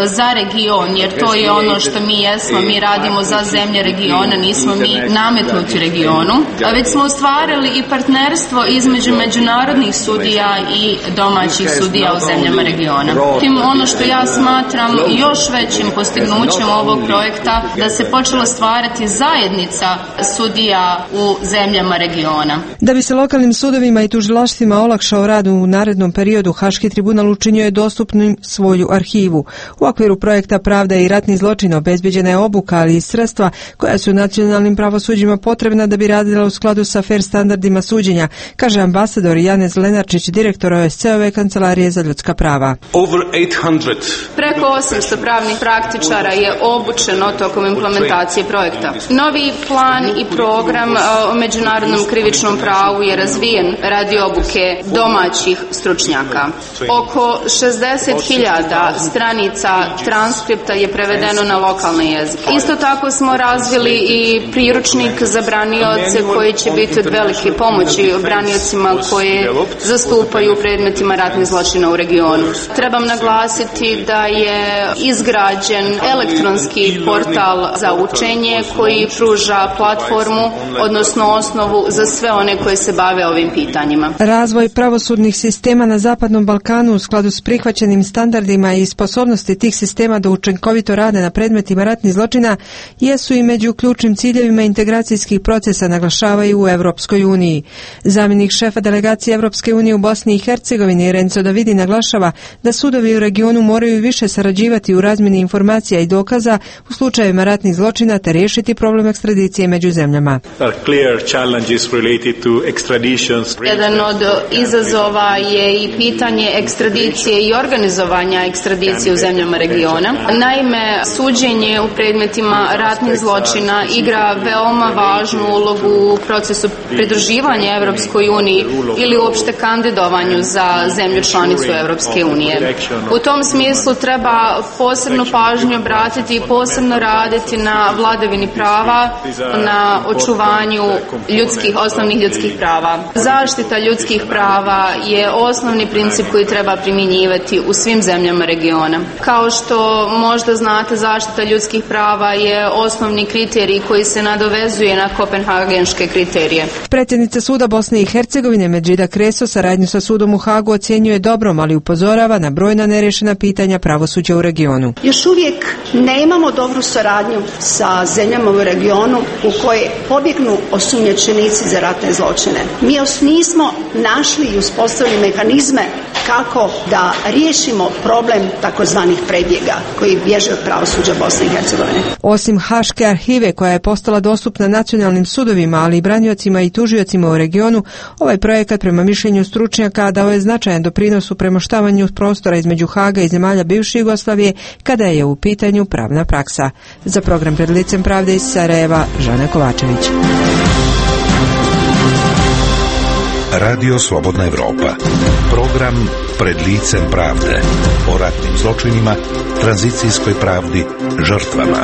region, jer to je ono što mi jesmo, mi radimo za zemlje regiona, nismo mi nametnuti regionu, već smo ostvarili i partnerstvo između međunarodnih sudija i domaćih sudija u zemljama regiona. Tim ono što ja smatram još većim postignućem ovog projekta, da se počelo stvarati zajednica sudija u zemljama regiona. Da bi se lokalnim sudovima i tužilaštvima olakšao rad u narednom periodu, Haški tribunal učinio je dostupnim svoju arhivu. U okviru projekta Pravda i ratni zločin obezbeđena je obuka, ali i sredstva koja su nacionalnim pravosuđima potrebna da bi radila u skladu sa fair standardima suđenja, kaže ambasador Janez Lenarčić, direktor OSCE-ove kancelarije za ljudska prava. Preko 800 pravnih praktičara je obučeno tokom implementacije projekta. Novi plan i program o međunarodnom krivičnom pravu je razvijen radi obuke domaćih stručnjaka. Oko 60.000 stranica transkripta je prevedeno na lokalni jezik. Isto tako smo razvili i priručnik za branioce koji će biti od velike pomoći braniocima koje zastupaju u predmetima ratnih zločina u regionu. Trebam naglasiti da je izgrađen elektronski portal za učenje koji pruža platformu, odnosno osnovu za sve one koje se bave ovim pitanjima. Razvoj pravosudnih sistema na Zapadnom Balkanu u skladu s prihvaćenim standardima i sposobnosti tih sistema da učinkovito rade na predmetima ratnih zločina jesu i među ključnim ciljevima integracijskih procesa, naglašavaju u Europskoj uniji. Zamjenik šefa delegacije Europske unije u Bosni i Hercegovini Renzo Davidi naglašava da sudovi u regionu moraju više sarađivati u razmjeni informacija i dokaza u slučajevima ratnih zločina te riješiti problem ekstradicije među zemljama. Jedan od izazova je i pitanje ekstradicije i organizovanja ekstradicije u zemljama regiona. Naime, suđenje u predmetima ratnih zločina igra veoma važnu ulogu u procesu pridruživanja Europskoj uniji ili uopšte kandidovanju za zemlju članicu Europske unije. U tom smislu treba posebnu pažnju obratiti i posebno raditi na vladavini prava, na očuvanju osnovnih ljudskih prava. Zaštita ljudskih prava je osnovni princip koji treba primjenjivati u svim zemljama regiona. Kao što možda znate, zaštita ljudskih prava je osnovni kriterij koji se nadovezuje na kopenhagenške kriterije. Predsjednica suda Bosne i Hercegovine Medžida Kreso saradnju sa sudom u Hagu ocjenjuje dobrom, ali upozorava na brojna nerešena pitanja pravosuđa u regionu. Još uvijek nemamo dobru saradnju sa zemljama u regionu u koje pobjegnu osumnjičenici za ratne zločine. Mi još nismo našli i uspostavili mehanizme kako da riješimo problem takozvanih prebjega koji bježe od pravosuđa Bosne i Hercegovine. Osim Haške arhive koja je postala dostupna nacionalnim sudovima, ali i braniocima i tužiocima u regionu, ovaj projekat prema mišljenju stručnjaka dao je značajan doprinos u premoštavanju prostora između Haga i zemalja bivše Jugoslavije kada je u pitanju pravna praksa. Za program Pred licem pravde iz Sarajeva, Žana Kovačević. Radio Slobodna Evropa. Program Pred licem pravde. O ratnim zločinima, tranzicijskoj pravdi, žrtvama.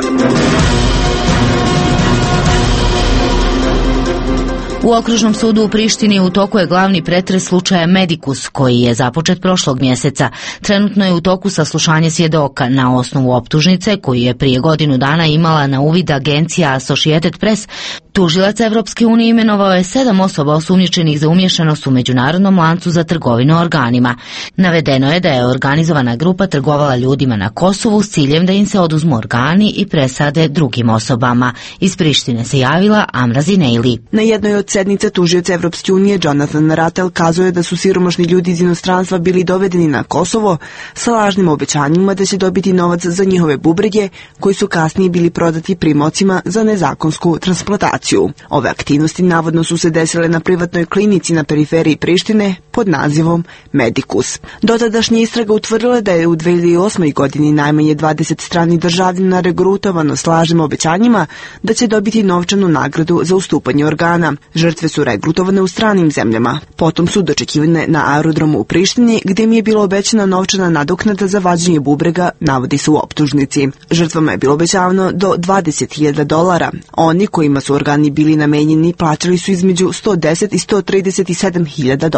U Okružnom sudu u Prištini u toku je glavni pretres slučaja Medicus, koji je započet prošlog mjeseca. Trenutno je u toku saslušanje svjedoka na osnovu optužnice koju je prije godinu dana imala na uvid agencija Associated Press. Tužilac Evropske unije imenovao je 7 osoba osumnjičenih za umješanost u međunarodnom lancu za trgovinu organima. Navedeno je da je organizovana grupa trgovala ljudima na Kosovu s ciljem da im se oduzmu organi i presade drugim osobama. Iz Prištine se javila Amra Zinejli. Na jednoj od sednica tužioc Evropske unije Jonathan Rattel kazuje da su siromašni ljudi iz inostranstva bili dovedeni na Kosovo sa lažnim obećanjima da će dobiti novac za njihove bubrege, koji su kasnije bili prodati primocima za nezakonsku transplantaciju. Ove aktivnosti navodno su se desile na privatnoj klinici na periferiji Prištine pod nazivom Medicus. Dotadašnja istraga utvrdila da je u 2008. godini najmanje 20 stranih državljana regrutovano s lažnim obećanjima da će dobiti novčanu nagradu za ustupanje organa. Žrtve su regrutovane u stranim zemljama. Potom su dočekivane na aerodromu u Prištini, gdje im je bilo obećana novčana nadoknada za vađenje bubrega, navodi se u optužnici. Žrtvama je bilo obećavano do $20.000. Oni kojima su organi bili namenjeni plaćali su između $110 i $137.000.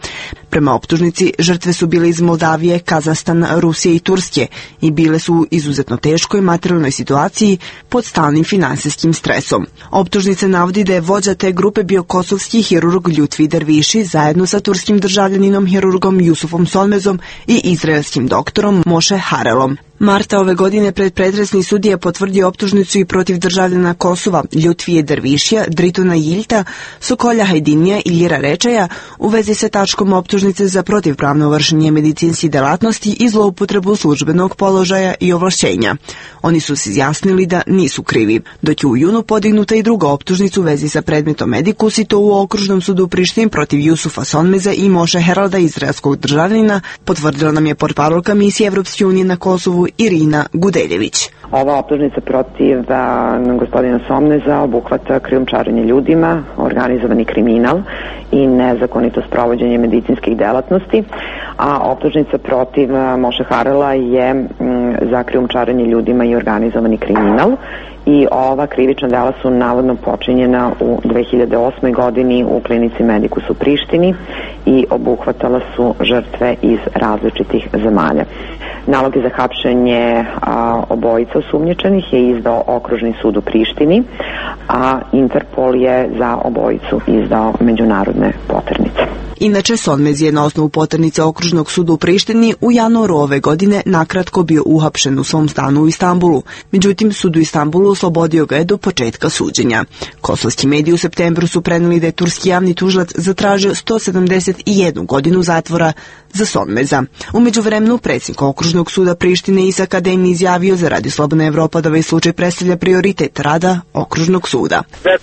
Prema optužnici, žrtve su bile iz Moldavije, Kazahstana, Rusije i Turske i bile su u izuzetno teškoj materijalnoj situaciji pod stalnim finansijskim stresom. Optužnica navodi da je vođa te grupe bio kosovski hirurg Ljutvi Derviši zajedno sa turskim državljaninom hirurgom Jusufom Sonmezom i izraelskim doktorom Moše Harelom. Marta ove godine predpretresni sud je potvrdio optužnicu i protiv državljana Kosova Ljutvije Dervišija, Drituna Jiljta, Sokolja Hajdinija i Ljira Rečaja u vezi sa tačkom optužnice za protivpravno vršenje medicinskih delatnosti i zloupotrebu službenog položaja i ovlašćenja. Oni su se izjasnili da nisu krivi, dok je u junu podignuta i druga optužnica u vezi sa predmetom Medikus i to u okružnom sudu u Prištini protiv Jusufa Sonmeza i Moše Heralda, izraelskog državljanina, potvrdila nam je portparolka misije Evropske unije na Kosovu Irina Gudeljević. Ova optužnica protiv gospodina Sonmeza obuhvata krijumčarenje ljudima, organizovani kriminal i nezakonito sprovođenje medicinskih delatnosti, a optužnica protiv Moše Harela je za krijumčarenje ljudima i organizovani kriminal. I ova krivična dela su navodno počinjena u 2008. godini u klinici Medikus u Prištini i obuhvatala su žrtve iz različitih zemalja. Naloge za hapšenje obojica osumnjičenih je izdao okružni sud u Prištini, a Interpol je za obojicu izdao međunarodne poternice. Inače, Sonmez je na osnovu poternice okružnog suda u Prištini u januaru ove godine nakratko bio uhapšen u svom stanu u Istanbulu. Međutim, sud u Istanbulu oslobodio ga je do početka suđenja. Kosovski mediji u septembru su prenijeli da je turski javni tužilac zatražio 171 godinu zatvora za Sonmeza. U međuvremenu, predsjednik okružnog suda Prištine Isak Ademi izjavio za Radio Slobodna Evropa da ovaj slučaj predstavlja prioritet rada okružnog suda.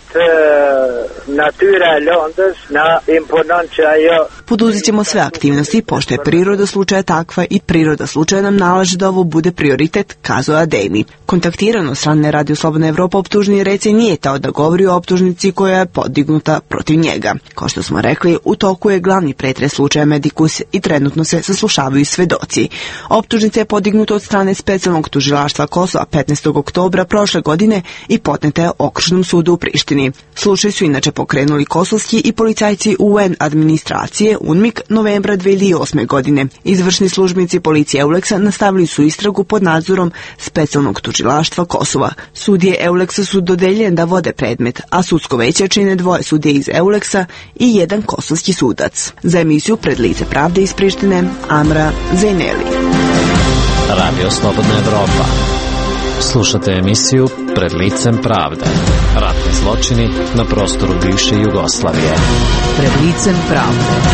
Poduzet ćemo sve aktivnosti, pošto je priroda slučaja takva i priroda slučaja nam nalaže da ovo bude prioritet, kazao Ademi. Kontaktiran od strane Radio Slobodna Evropa, optužni reci nije tao da govori o optužnici koja je podignuta protiv njega. Kao što smo rekli, u toku je glavni pretres slučaja Medikus i trenutno se saslušavaju svedoci. Optužnica je podignuta od strane specijalnog tužilaštva Kosova 15. oktobra prošle godine i podneta je okružnom sudu u Prištini. Slučaj su inače pokrenuli kosovski i policajci UN administracije UNMIK novembra 2008. godine. Izvršni službenici policije Euleksa nastavili su istragu pod nadzorom specijalnog tužilaštva Kosova. Sudije Euleksa su dodeljene da vode predmet, a sudsko veće čine 2 sudije iz Euleksa i 1 kosovski sudac. Za emisiju Pred lice pravde iz Prištine, Amra Zejneli. Radio Slobodna Evropa. Slušate emisiju Pred licem pravde. Ratni zločini na prostoru bivše Jugoslavije. Pred licem pravde.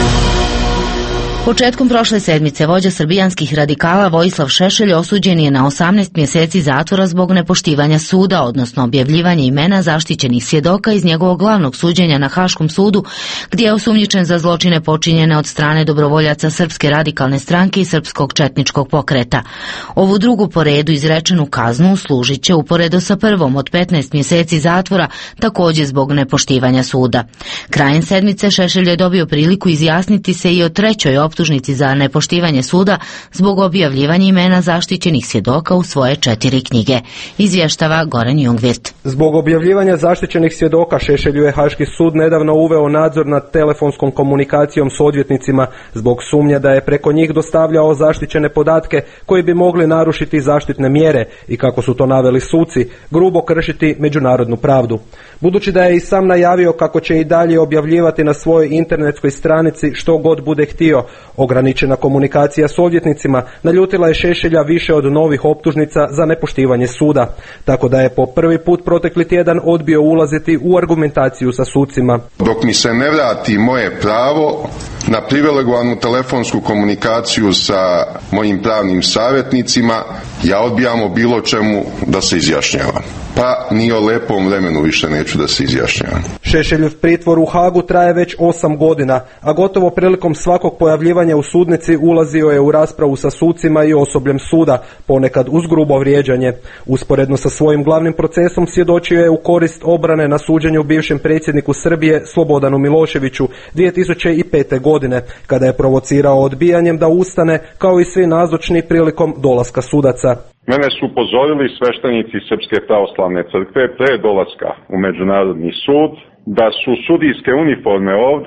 Početkom prošle sedmice vođa srbijanskih radikala Vojislav Šešelj osuđen je na 18 mjeseci zatvora zbog nepoštivanja suda, odnosno objavljivanja imena zaštićenih svjedoka iz njegovog glavnog suđenja na Haškom sudu, gdje je osumnjičen za zločine počinjene od strane dobrovoljaca Srpske radikalne stranke i Srpskog četničkog pokreta. Ovu drugu po redu izrečenu kaznu služit će uporedo sa prvom od 15 mjeseci zatvora, također zbog nepoštivanja suda. Krajem sedmice Šešelj je dobio priliku izjasniti se i o trećoj optužnici za nepoštivanje suda zbog objavljivanja imena zaštićenih svjedoka u svoje 4 knjige. Izvještava Goran Jungvirt. Zbog objavljivanja zaštićenih svjedoka Šešelju je Haški sud nedavno uveo nadzor nad telefonskom komunikacijom s odvjetnicima zbog sumnje da je preko njih dostavljao zaštićene podatke koji bi mogli narušiti zaštitne mjere i, kako su to naveli suci, grubo kršiti međunarodnu pravdu. Budući da je i sam najavio kako će i dalje objavljivati na svojoj internetskoj stranici što god bude htio, ograničena komunikacija s odvjetnicima naljutila je Šešelja više od novih optužnica za nepoštivanje suda, tako da je po prvi put protekli tjedan odbio ulaziti u argumentaciju sa sucima. Dok mi se ne vrati moje pravo na privilegovanu telefonsku komunikaciju sa mojim pravnim savjetnicima, ja odbijam o bilo čemu da se izjašnjavam. Pa ni o lepom vremenu više neću da se izjašnjavam. Šešeljev pritvor u Hagu traje već 8 godina, a gotovo prilikom svakog pojavljivanja u sudnici ulazio je u raspravu sa sucima i osobljem suda, ponekad uz grubo vrijeđanje. Usporedno sa svojim glavnim procesom svjedočio je u korist obrane na suđenju bivšem predsjedniku Srbije Slobodanu Miloševiću 2005. godine, kada je provocirao odbijanjem da ustane, kao i svi nazočni prilikom dolaska sudaca. Mene su upozorili sveštenici Srpske pravoslavne crkve pre dolaska u Međunarodni sud da su sudijske uniforme ovde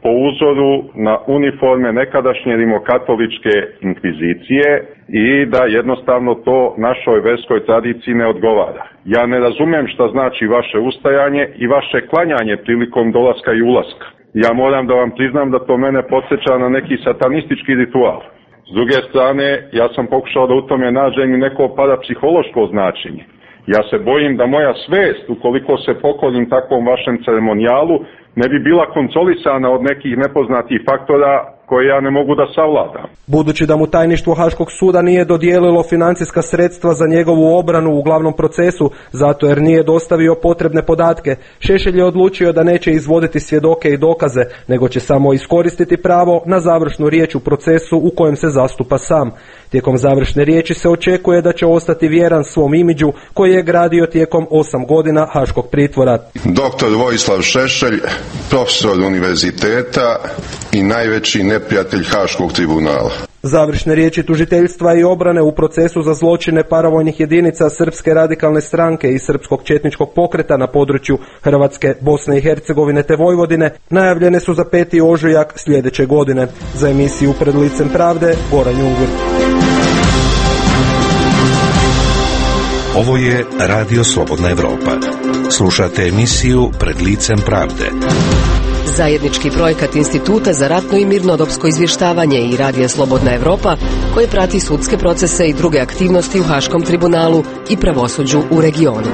po uzoru na uniforme nekadašnje rimokatoličke inkvizicije i da jednostavno to našoj verskoj tradiciji ne odgovara. Ja ne razumem šta znači vaše ustajanje i vaše klanjanje prilikom dolaska i ulaska. Ja moram da vam priznam da to mene podsjeća na neki satanistički ritual. S druge strane, ja sam pokušao da u tome nađem i neko parapsihološko značenje. Ja se bojim da moja svest, ukoliko se pokorim takvom vašem ceremonijalu, ne bi bila kontrolisana od nekih nepoznatih faktora koje ja ne mogu da savladam. Budući da mu tajništvo Haškog suda nije dodijelilo financijska sredstva za njegovu obranu u glavnom procesu, zato jer nije dostavio potrebne podatke, Šešelj je odlučio da neće izvoditi svjedoke i dokaze, nego će samo iskoristiti pravo na završnu riječ u procesu u kojem se zastupa sam. Tijekom završne riječi se očekuje da će ostati vjeran svom imidžu koji je gradio tijekom 8 godina haškog pritvora. Dr. Vojislav Šešelj, profesor univerziteta i najveći neprijatelj Haškog tribunala. Završne riječi tužiteljstva i obrane u procesu za zločine paravojnih jedinica Srpske radikalne stranke i Srpskog četničkog pokreta na području Hrvatske, Bosne i Hercegovine te Vojvodine najavljene su za 5. ožujak sljedeće godine. Za emisiju Pred licem pravde, Goran Jungur. Ovo je Radio Slobodna Evropa. Slušate emisiju Pred licem pravde. Zajednički projekat Instituta za ratno i mirnodopsko izvještavanje i Radija Slobodna Evropa, koji prati sudske procese i druge aktivnosti u Haškom tribunalu i pravosuđu u regionu.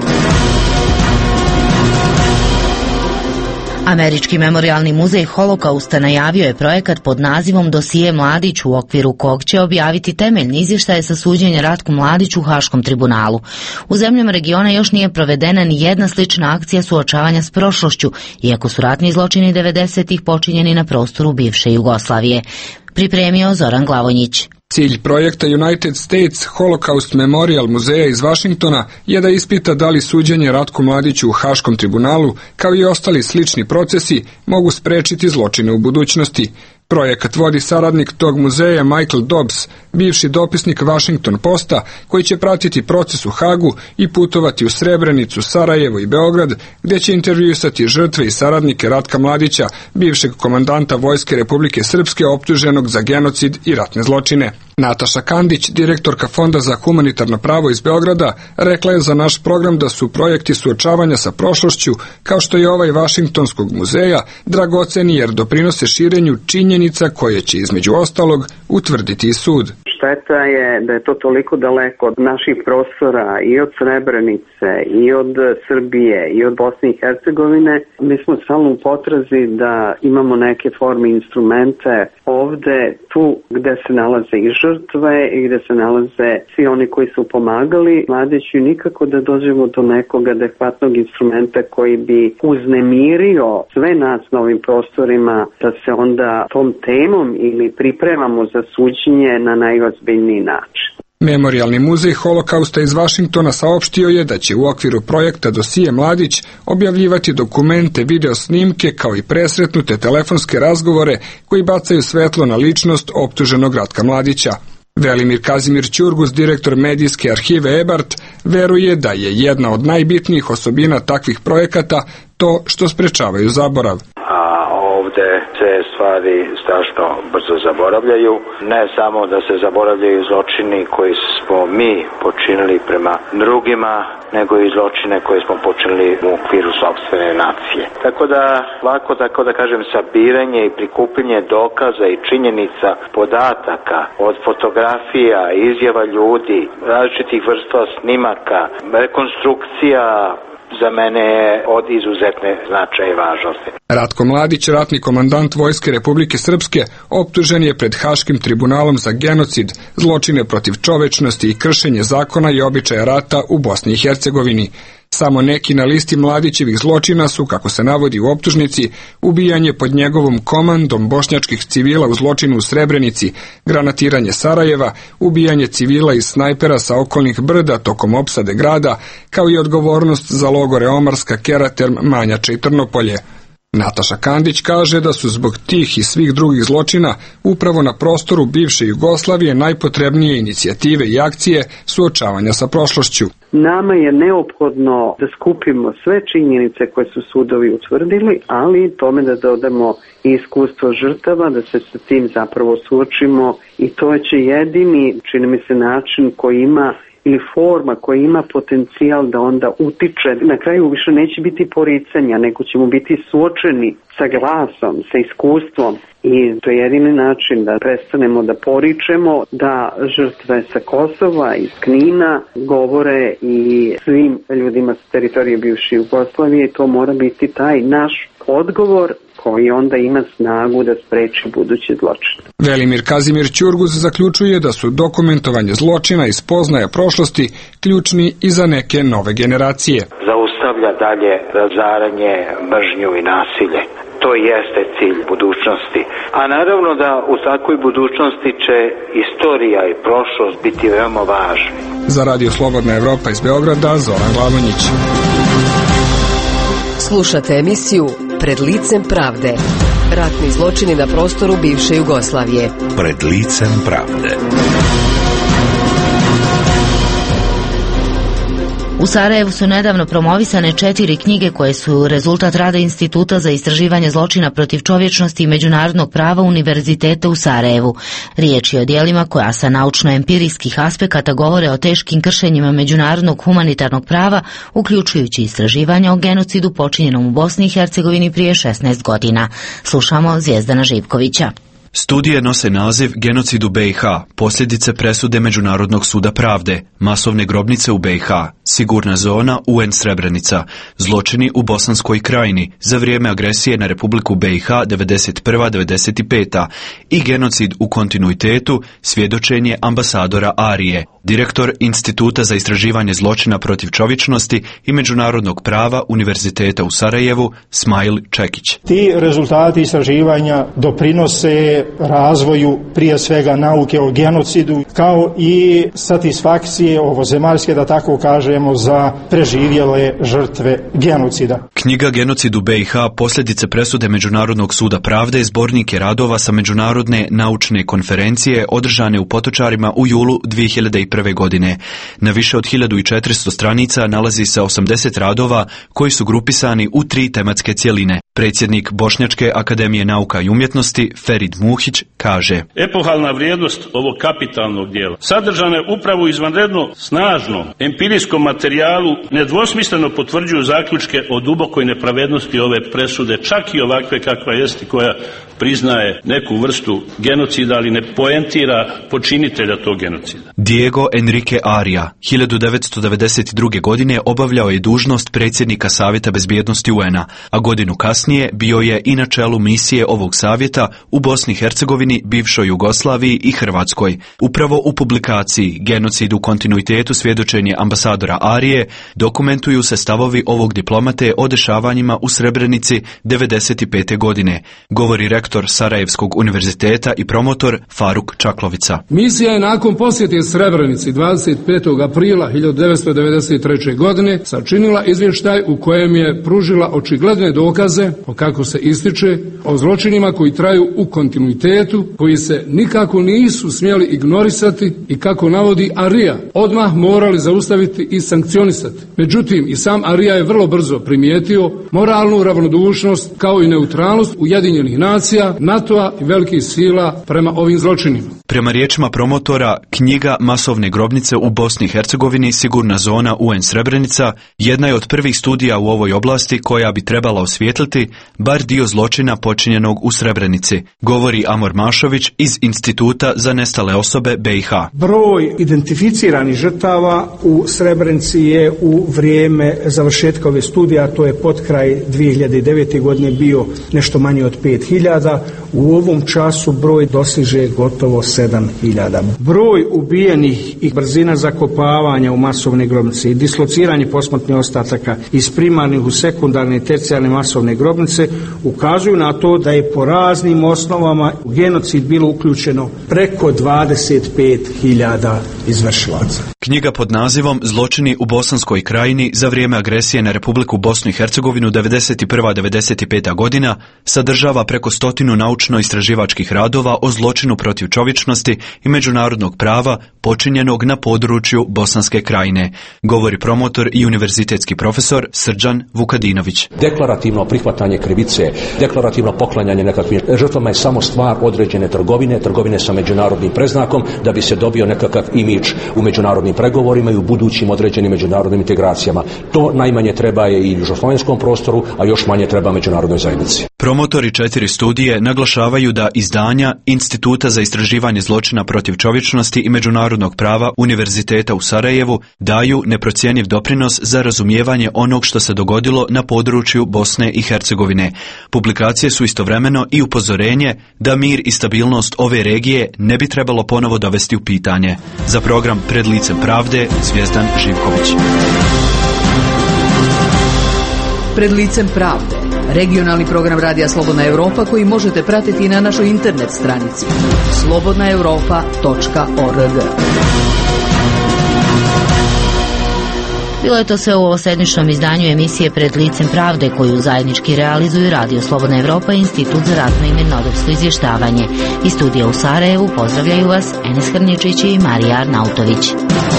Američki memorijalni muzej Holokausta najavio je projekat pod nazivom Dosije Mladić, u okviru kog će objaviti temeljni izvještaje sa suđenja Ratku Mladiću u Haškom tribunalu. U zemljama regiona još nije provedena ni jedna slična akcija suočavanja s prošlošću, iako su ratni zločini 90-ih počinjeni na prostoru bivše Jugoslavije. Pripremio Zoran Glavonjić. Cilj projekta United States Holocaust Memorial muzeja iz Vašingtona je da ispita da li suđenje Ratku Mladiću u Haškom tribunalu, kao i ostali slični procesi, mogu sprečiti zločine u budućnosti. Projekat vodi saradnik tog muzeja Michael Dobbs, bivši dopisnik Washington Posta, koji će pratiti proces u Hagu i putovati u Srebrenicu, Sarajevo i Beograd, gdje će intervjuisati žrtve i saradnike Ratka Mladića, bivšeg komandanta Vojske Republike Srpske optuženog za genocid i ratne zločine. Nataša Kandić, direktorka Fonda za humanitarno pravo iz Beograda, rekla je za naš program da su projekti suočavanja sa prošlošću, kao što je ovaj Vašingtonskog muzeja, dragoceni jer doprinose širenju činjenica koje će između ostalog utvrditi i sud. Šteta je da je to toliko daleko od naših prostora i od Srebrenice i od Srbije i od Bosne i Hercegovine. Mi smo stalno u potrazi da imamo neke forme instrumente ovde, tu gde se nalaze i žrtve i gde se nalaze svi oni koji su pomagali Mladiću, nikako da dođemo do nekog adekvatnog instrumenta koji bi uznemirio sve nas na ovim prostorima, da se onda tom temom ili pripremamo za suđenje na najozbiljniji način. Memorijalni muzej Holokausta iz Vašingtona saopštio je da će u okviru projekta Dosije Mladić objavljivati dokumente, video snimke kao i presretnute telefonske razgovore koji bacaju svetlo na ličnost optuženog Ratka Mladića. Velimir Kazimir Ćurgus, direktor medijske arhive EBART, veruje da je jedna od najbitnijih osobina takvih projekata to što sprečavaju zaborav. Ovde se stvari strašno brzo zaboravljaju. Ne samo da se zaboravljaju zločini koji smo mi počinili prema drugima, nego i zločine koje smo počinili u okviru sopstvene nacije. Tako da, lako tako da kažem, sabiranje i prikupljanje dokaza i činjenica, podataka, od fotografija, izjava ljudi, različitih vrsta snimaka, rekonstrukcija, za mene je od izuzetne značaja i važnosti. Ratko Mladić, ratni komandant Vojske Republike Srpske, optužen je pred Haškim tribunalom za genocid, zločine protiv čovečnosti i kršenje zakona i običaja rata u Bosni i Hercegovini. Samo neki na listi Mladićevih zločina su, kako se navodi u optužnici, ubijanje pod njegovom komandom bošnjačkih civila u zločinu u Srebrenici, granatiranje Sarajeva, ubijanje civila iz snajpera sa okolnih brda tokom opsade grada, kao i odgovornost za logore Omarska, Keraterm, Manjača i Trnopolje. Nataša Kandić kaže da su zbog tih i svih drugih zločina upravo na prostoru bivše Jugoslavije najpotrebnije inicijative i akcije suočavanja sa prošlošću. nama je neophodno da skupimo sve činjenice koje su sudovi utvrdili, ali tome da dodamo i iskustvo žrtava, da se sa tim zapravo suočimo i to će jedini, čini mi se, način koji ima ili forma koja ima potencijal da onda utiče. Na kraju više neće biti poricanja, nego ćemo biti suočeni sa glasom, sa iskustvom i to je jedini način da prestanemo da poričemo, da žrtve sa Kosova, iz Knina govore i svim ljudima sa teritorije bivše Jugoslavije i to mora biti taj naš odgovor koji onda ima snagu da spreči budući zločin. Velimir Kazimir Ćurguz zaključuje da su dokumentovanje zločina i spoznaja prošlosti ključni i za neke nove generacije. Zaustavlja dalje razaranje, mržnju i nasilje. To jeste cilj budućnosti. A naravno da u takvoj budućnosti će istorija i prošlost biti veoma važni. Za Radio Slobodna Evropa iz Beograda, Zoran Glavonjić. Slušate emisiju Pred licem pravde. Ratni zločini na prostoru bivše Jugoslavije. Pred licem pravde. U Sarajevu su nedavno promovisane 4 knjige koje su rezultat rada Instituta za istraživanje zločina protiv čovječnosti i međunarodnog prava Univerziteta u Sarajevu. Riječ je o djelima koja sa naučno-empirijskih aspekata govore o teškim kršenjima međunarodnog humanitarnog prava, uključujući istraživanja o genocidu počinjenom u Bosni i Hercegovini prije 16 godina. Slušamo Zvijezdana Živkovića. Studije nose naziv Genocid u BiH, posljedice presude Međunarodnog suda pravde, masovne grobnice u BiH, sigurna zona UN Srebrenica, zločini u Bosanskoj krajini za vrijeme agresije na Republiku BiH 91-95 i genocid u kontinuitetu, svjedočenje ambasadora Arije, direktor Instituta za istraživanje zločina protiv čovječnosti i međunarodnog prava Univerziteta u Sarajevu, Smajl Čekić. Ti rezultati istraživanja doprinose razvoju prije svega nauke o genocidu, kao i satisfakcije ovozemaljske, da tako kažemo, za preživjele žrtve genocida. Knjiga Genocid u BiH, posljedice presude Međunarodnog suda pravde, zbornik je radova sa međunarodne naučne konferencije održane u Potočarima u julu 2001. godine. Na više od 1400 stranica nalazi se 80 radova koji su grupisani u 3 tematske cjeline. Predsjednik Bošnjačke akademije nauka i umjetnosti Ferid Muhić kaže: Epohalna vrijednost ovog kapitalnog dijela sadržana je upravo izvanredno snažnom empirijskom materijalu, nedvosmisleno potvrđuju zaključke o dubokoj nepravednosti ove presude, čak i ovakve kakva jest i koja priznaje neku vrstu genocida, ali ne poentira počinitelja tog genocida. Diego Enrique Aria 1992. godine obavljao je dužnost predsjednika Savjeta bezbjednosti UN-a, a godinu kasnije bio je i na čelu misije ovog savjeta u Bosni i Hercegovini, bivšoj Jugoslaviji i Hrvatskoj. Upravo u publikaciji Genocid u kontinuitetu, svjedočenje ambasadora Arije dokumentuju se stavovi ovog diplomate o dešavanjima u Srebrenici 1995. godine, govori rektor Sarajevskog univerziteta i promotor Faruk Čaklovica. Misija je nakon posjete Srebrenici 25. aprila 1993. godine sačinila izvještaj u kojem je pružila očigledne dokaze, kako se ističe, o zločinima koji traju u kontinuitetu, koji se nikako nisu smjeli ignorisati i, kako navodi Arija, odmah morali zaustaviti i sankcionisati. Međutim, i sam Arija je vrlo brzo primijetio moralnu ravnodušnost kao i neutralnost Ujedinjenih nacija, NATO-a i velikih sila prema ovim zločinima. Prema riječima promotora, knjiga Masovne grobnice u Bosni i Hercegovini, sigurna zona UN Srebrenica, jedna je od prvih studija u ovoj oblasti koja bi trebala osvijetliti bar dio zločina počinjenog u Srebrenici, govori Amor Mašović iz Instituta za nestale osobe BiH. Broj identificiranih žrtava u Srebrenici je u vrijeme završetka ove studija, to je pod kraj 2009. godine, bio nešto manje od 5000. U ovom času broj dosiže gotovo 7000. Broj ubijenih i brzina zakopavanja u masovne grobnice i dislociranje posmrtnih ostataka iz primarnih u sekundarne i tercijarne masovne grobnice ukazuju na to da je po raznim osnovama u genocid bilo uključeno preko 25.000 izvršilaca. Knjiga pod nazivom Zločini u Bosanskoj krajini za vrijeme agresije na Republiku Bosnu i Hercegovinu 91-95. godina sadržava preko 100 naučno-istraživačkih radova o zločinu protiv čovječnosti i međunarodnog prava počinjenog na području Bosanske krajine, govori promotor i univerzitetski profesor Srđan Vukadinović. Deklarativno prihvatanje krivice, deklarativno poklanjanje nekakvim žrtvama je samo stvar određene trgovine sa međunarodnim preznakom da bi se dobio nekakav imidž u međunarodnim pregovorima i u budućim određenim međunarodnim integracijama. To najmanje treba je i u južnoslovenskom prostoru, a još manje treba međunarodnoj zajednici. Promotori 4 studije naglašavaju da izdanja Instituta za istraživanje zločina protiv čovječnosti i međunarodnog prava Univerziteta u Sarajevu daju neprocjenjiv doprinos za razumijevanje onog što se dogodilo na području Bosne i Hercegovine. Publikacije su istovremeno i upozorenje da mir i stabilnost ove regije ne bi trebalo ponovo dovesti u pitanje. Za program Pred licem pravde, Zvijezdan Živković. Pred licem pravde, regionalni program Radija Slobodna Europa koji možete pratiti na našoj internet stranici slobodnaeuropa.org. Bilo je to sve u ovosedmičnom izdanju emisije Pred licem pravde koju zajednički realizuju Radio Slobodna Evropa i Institut za ratno i mirnodopsko izvještavanje. Iz studija u Sarajevu pozdravljaju vas Enes Hrničić i Marija Arnautović.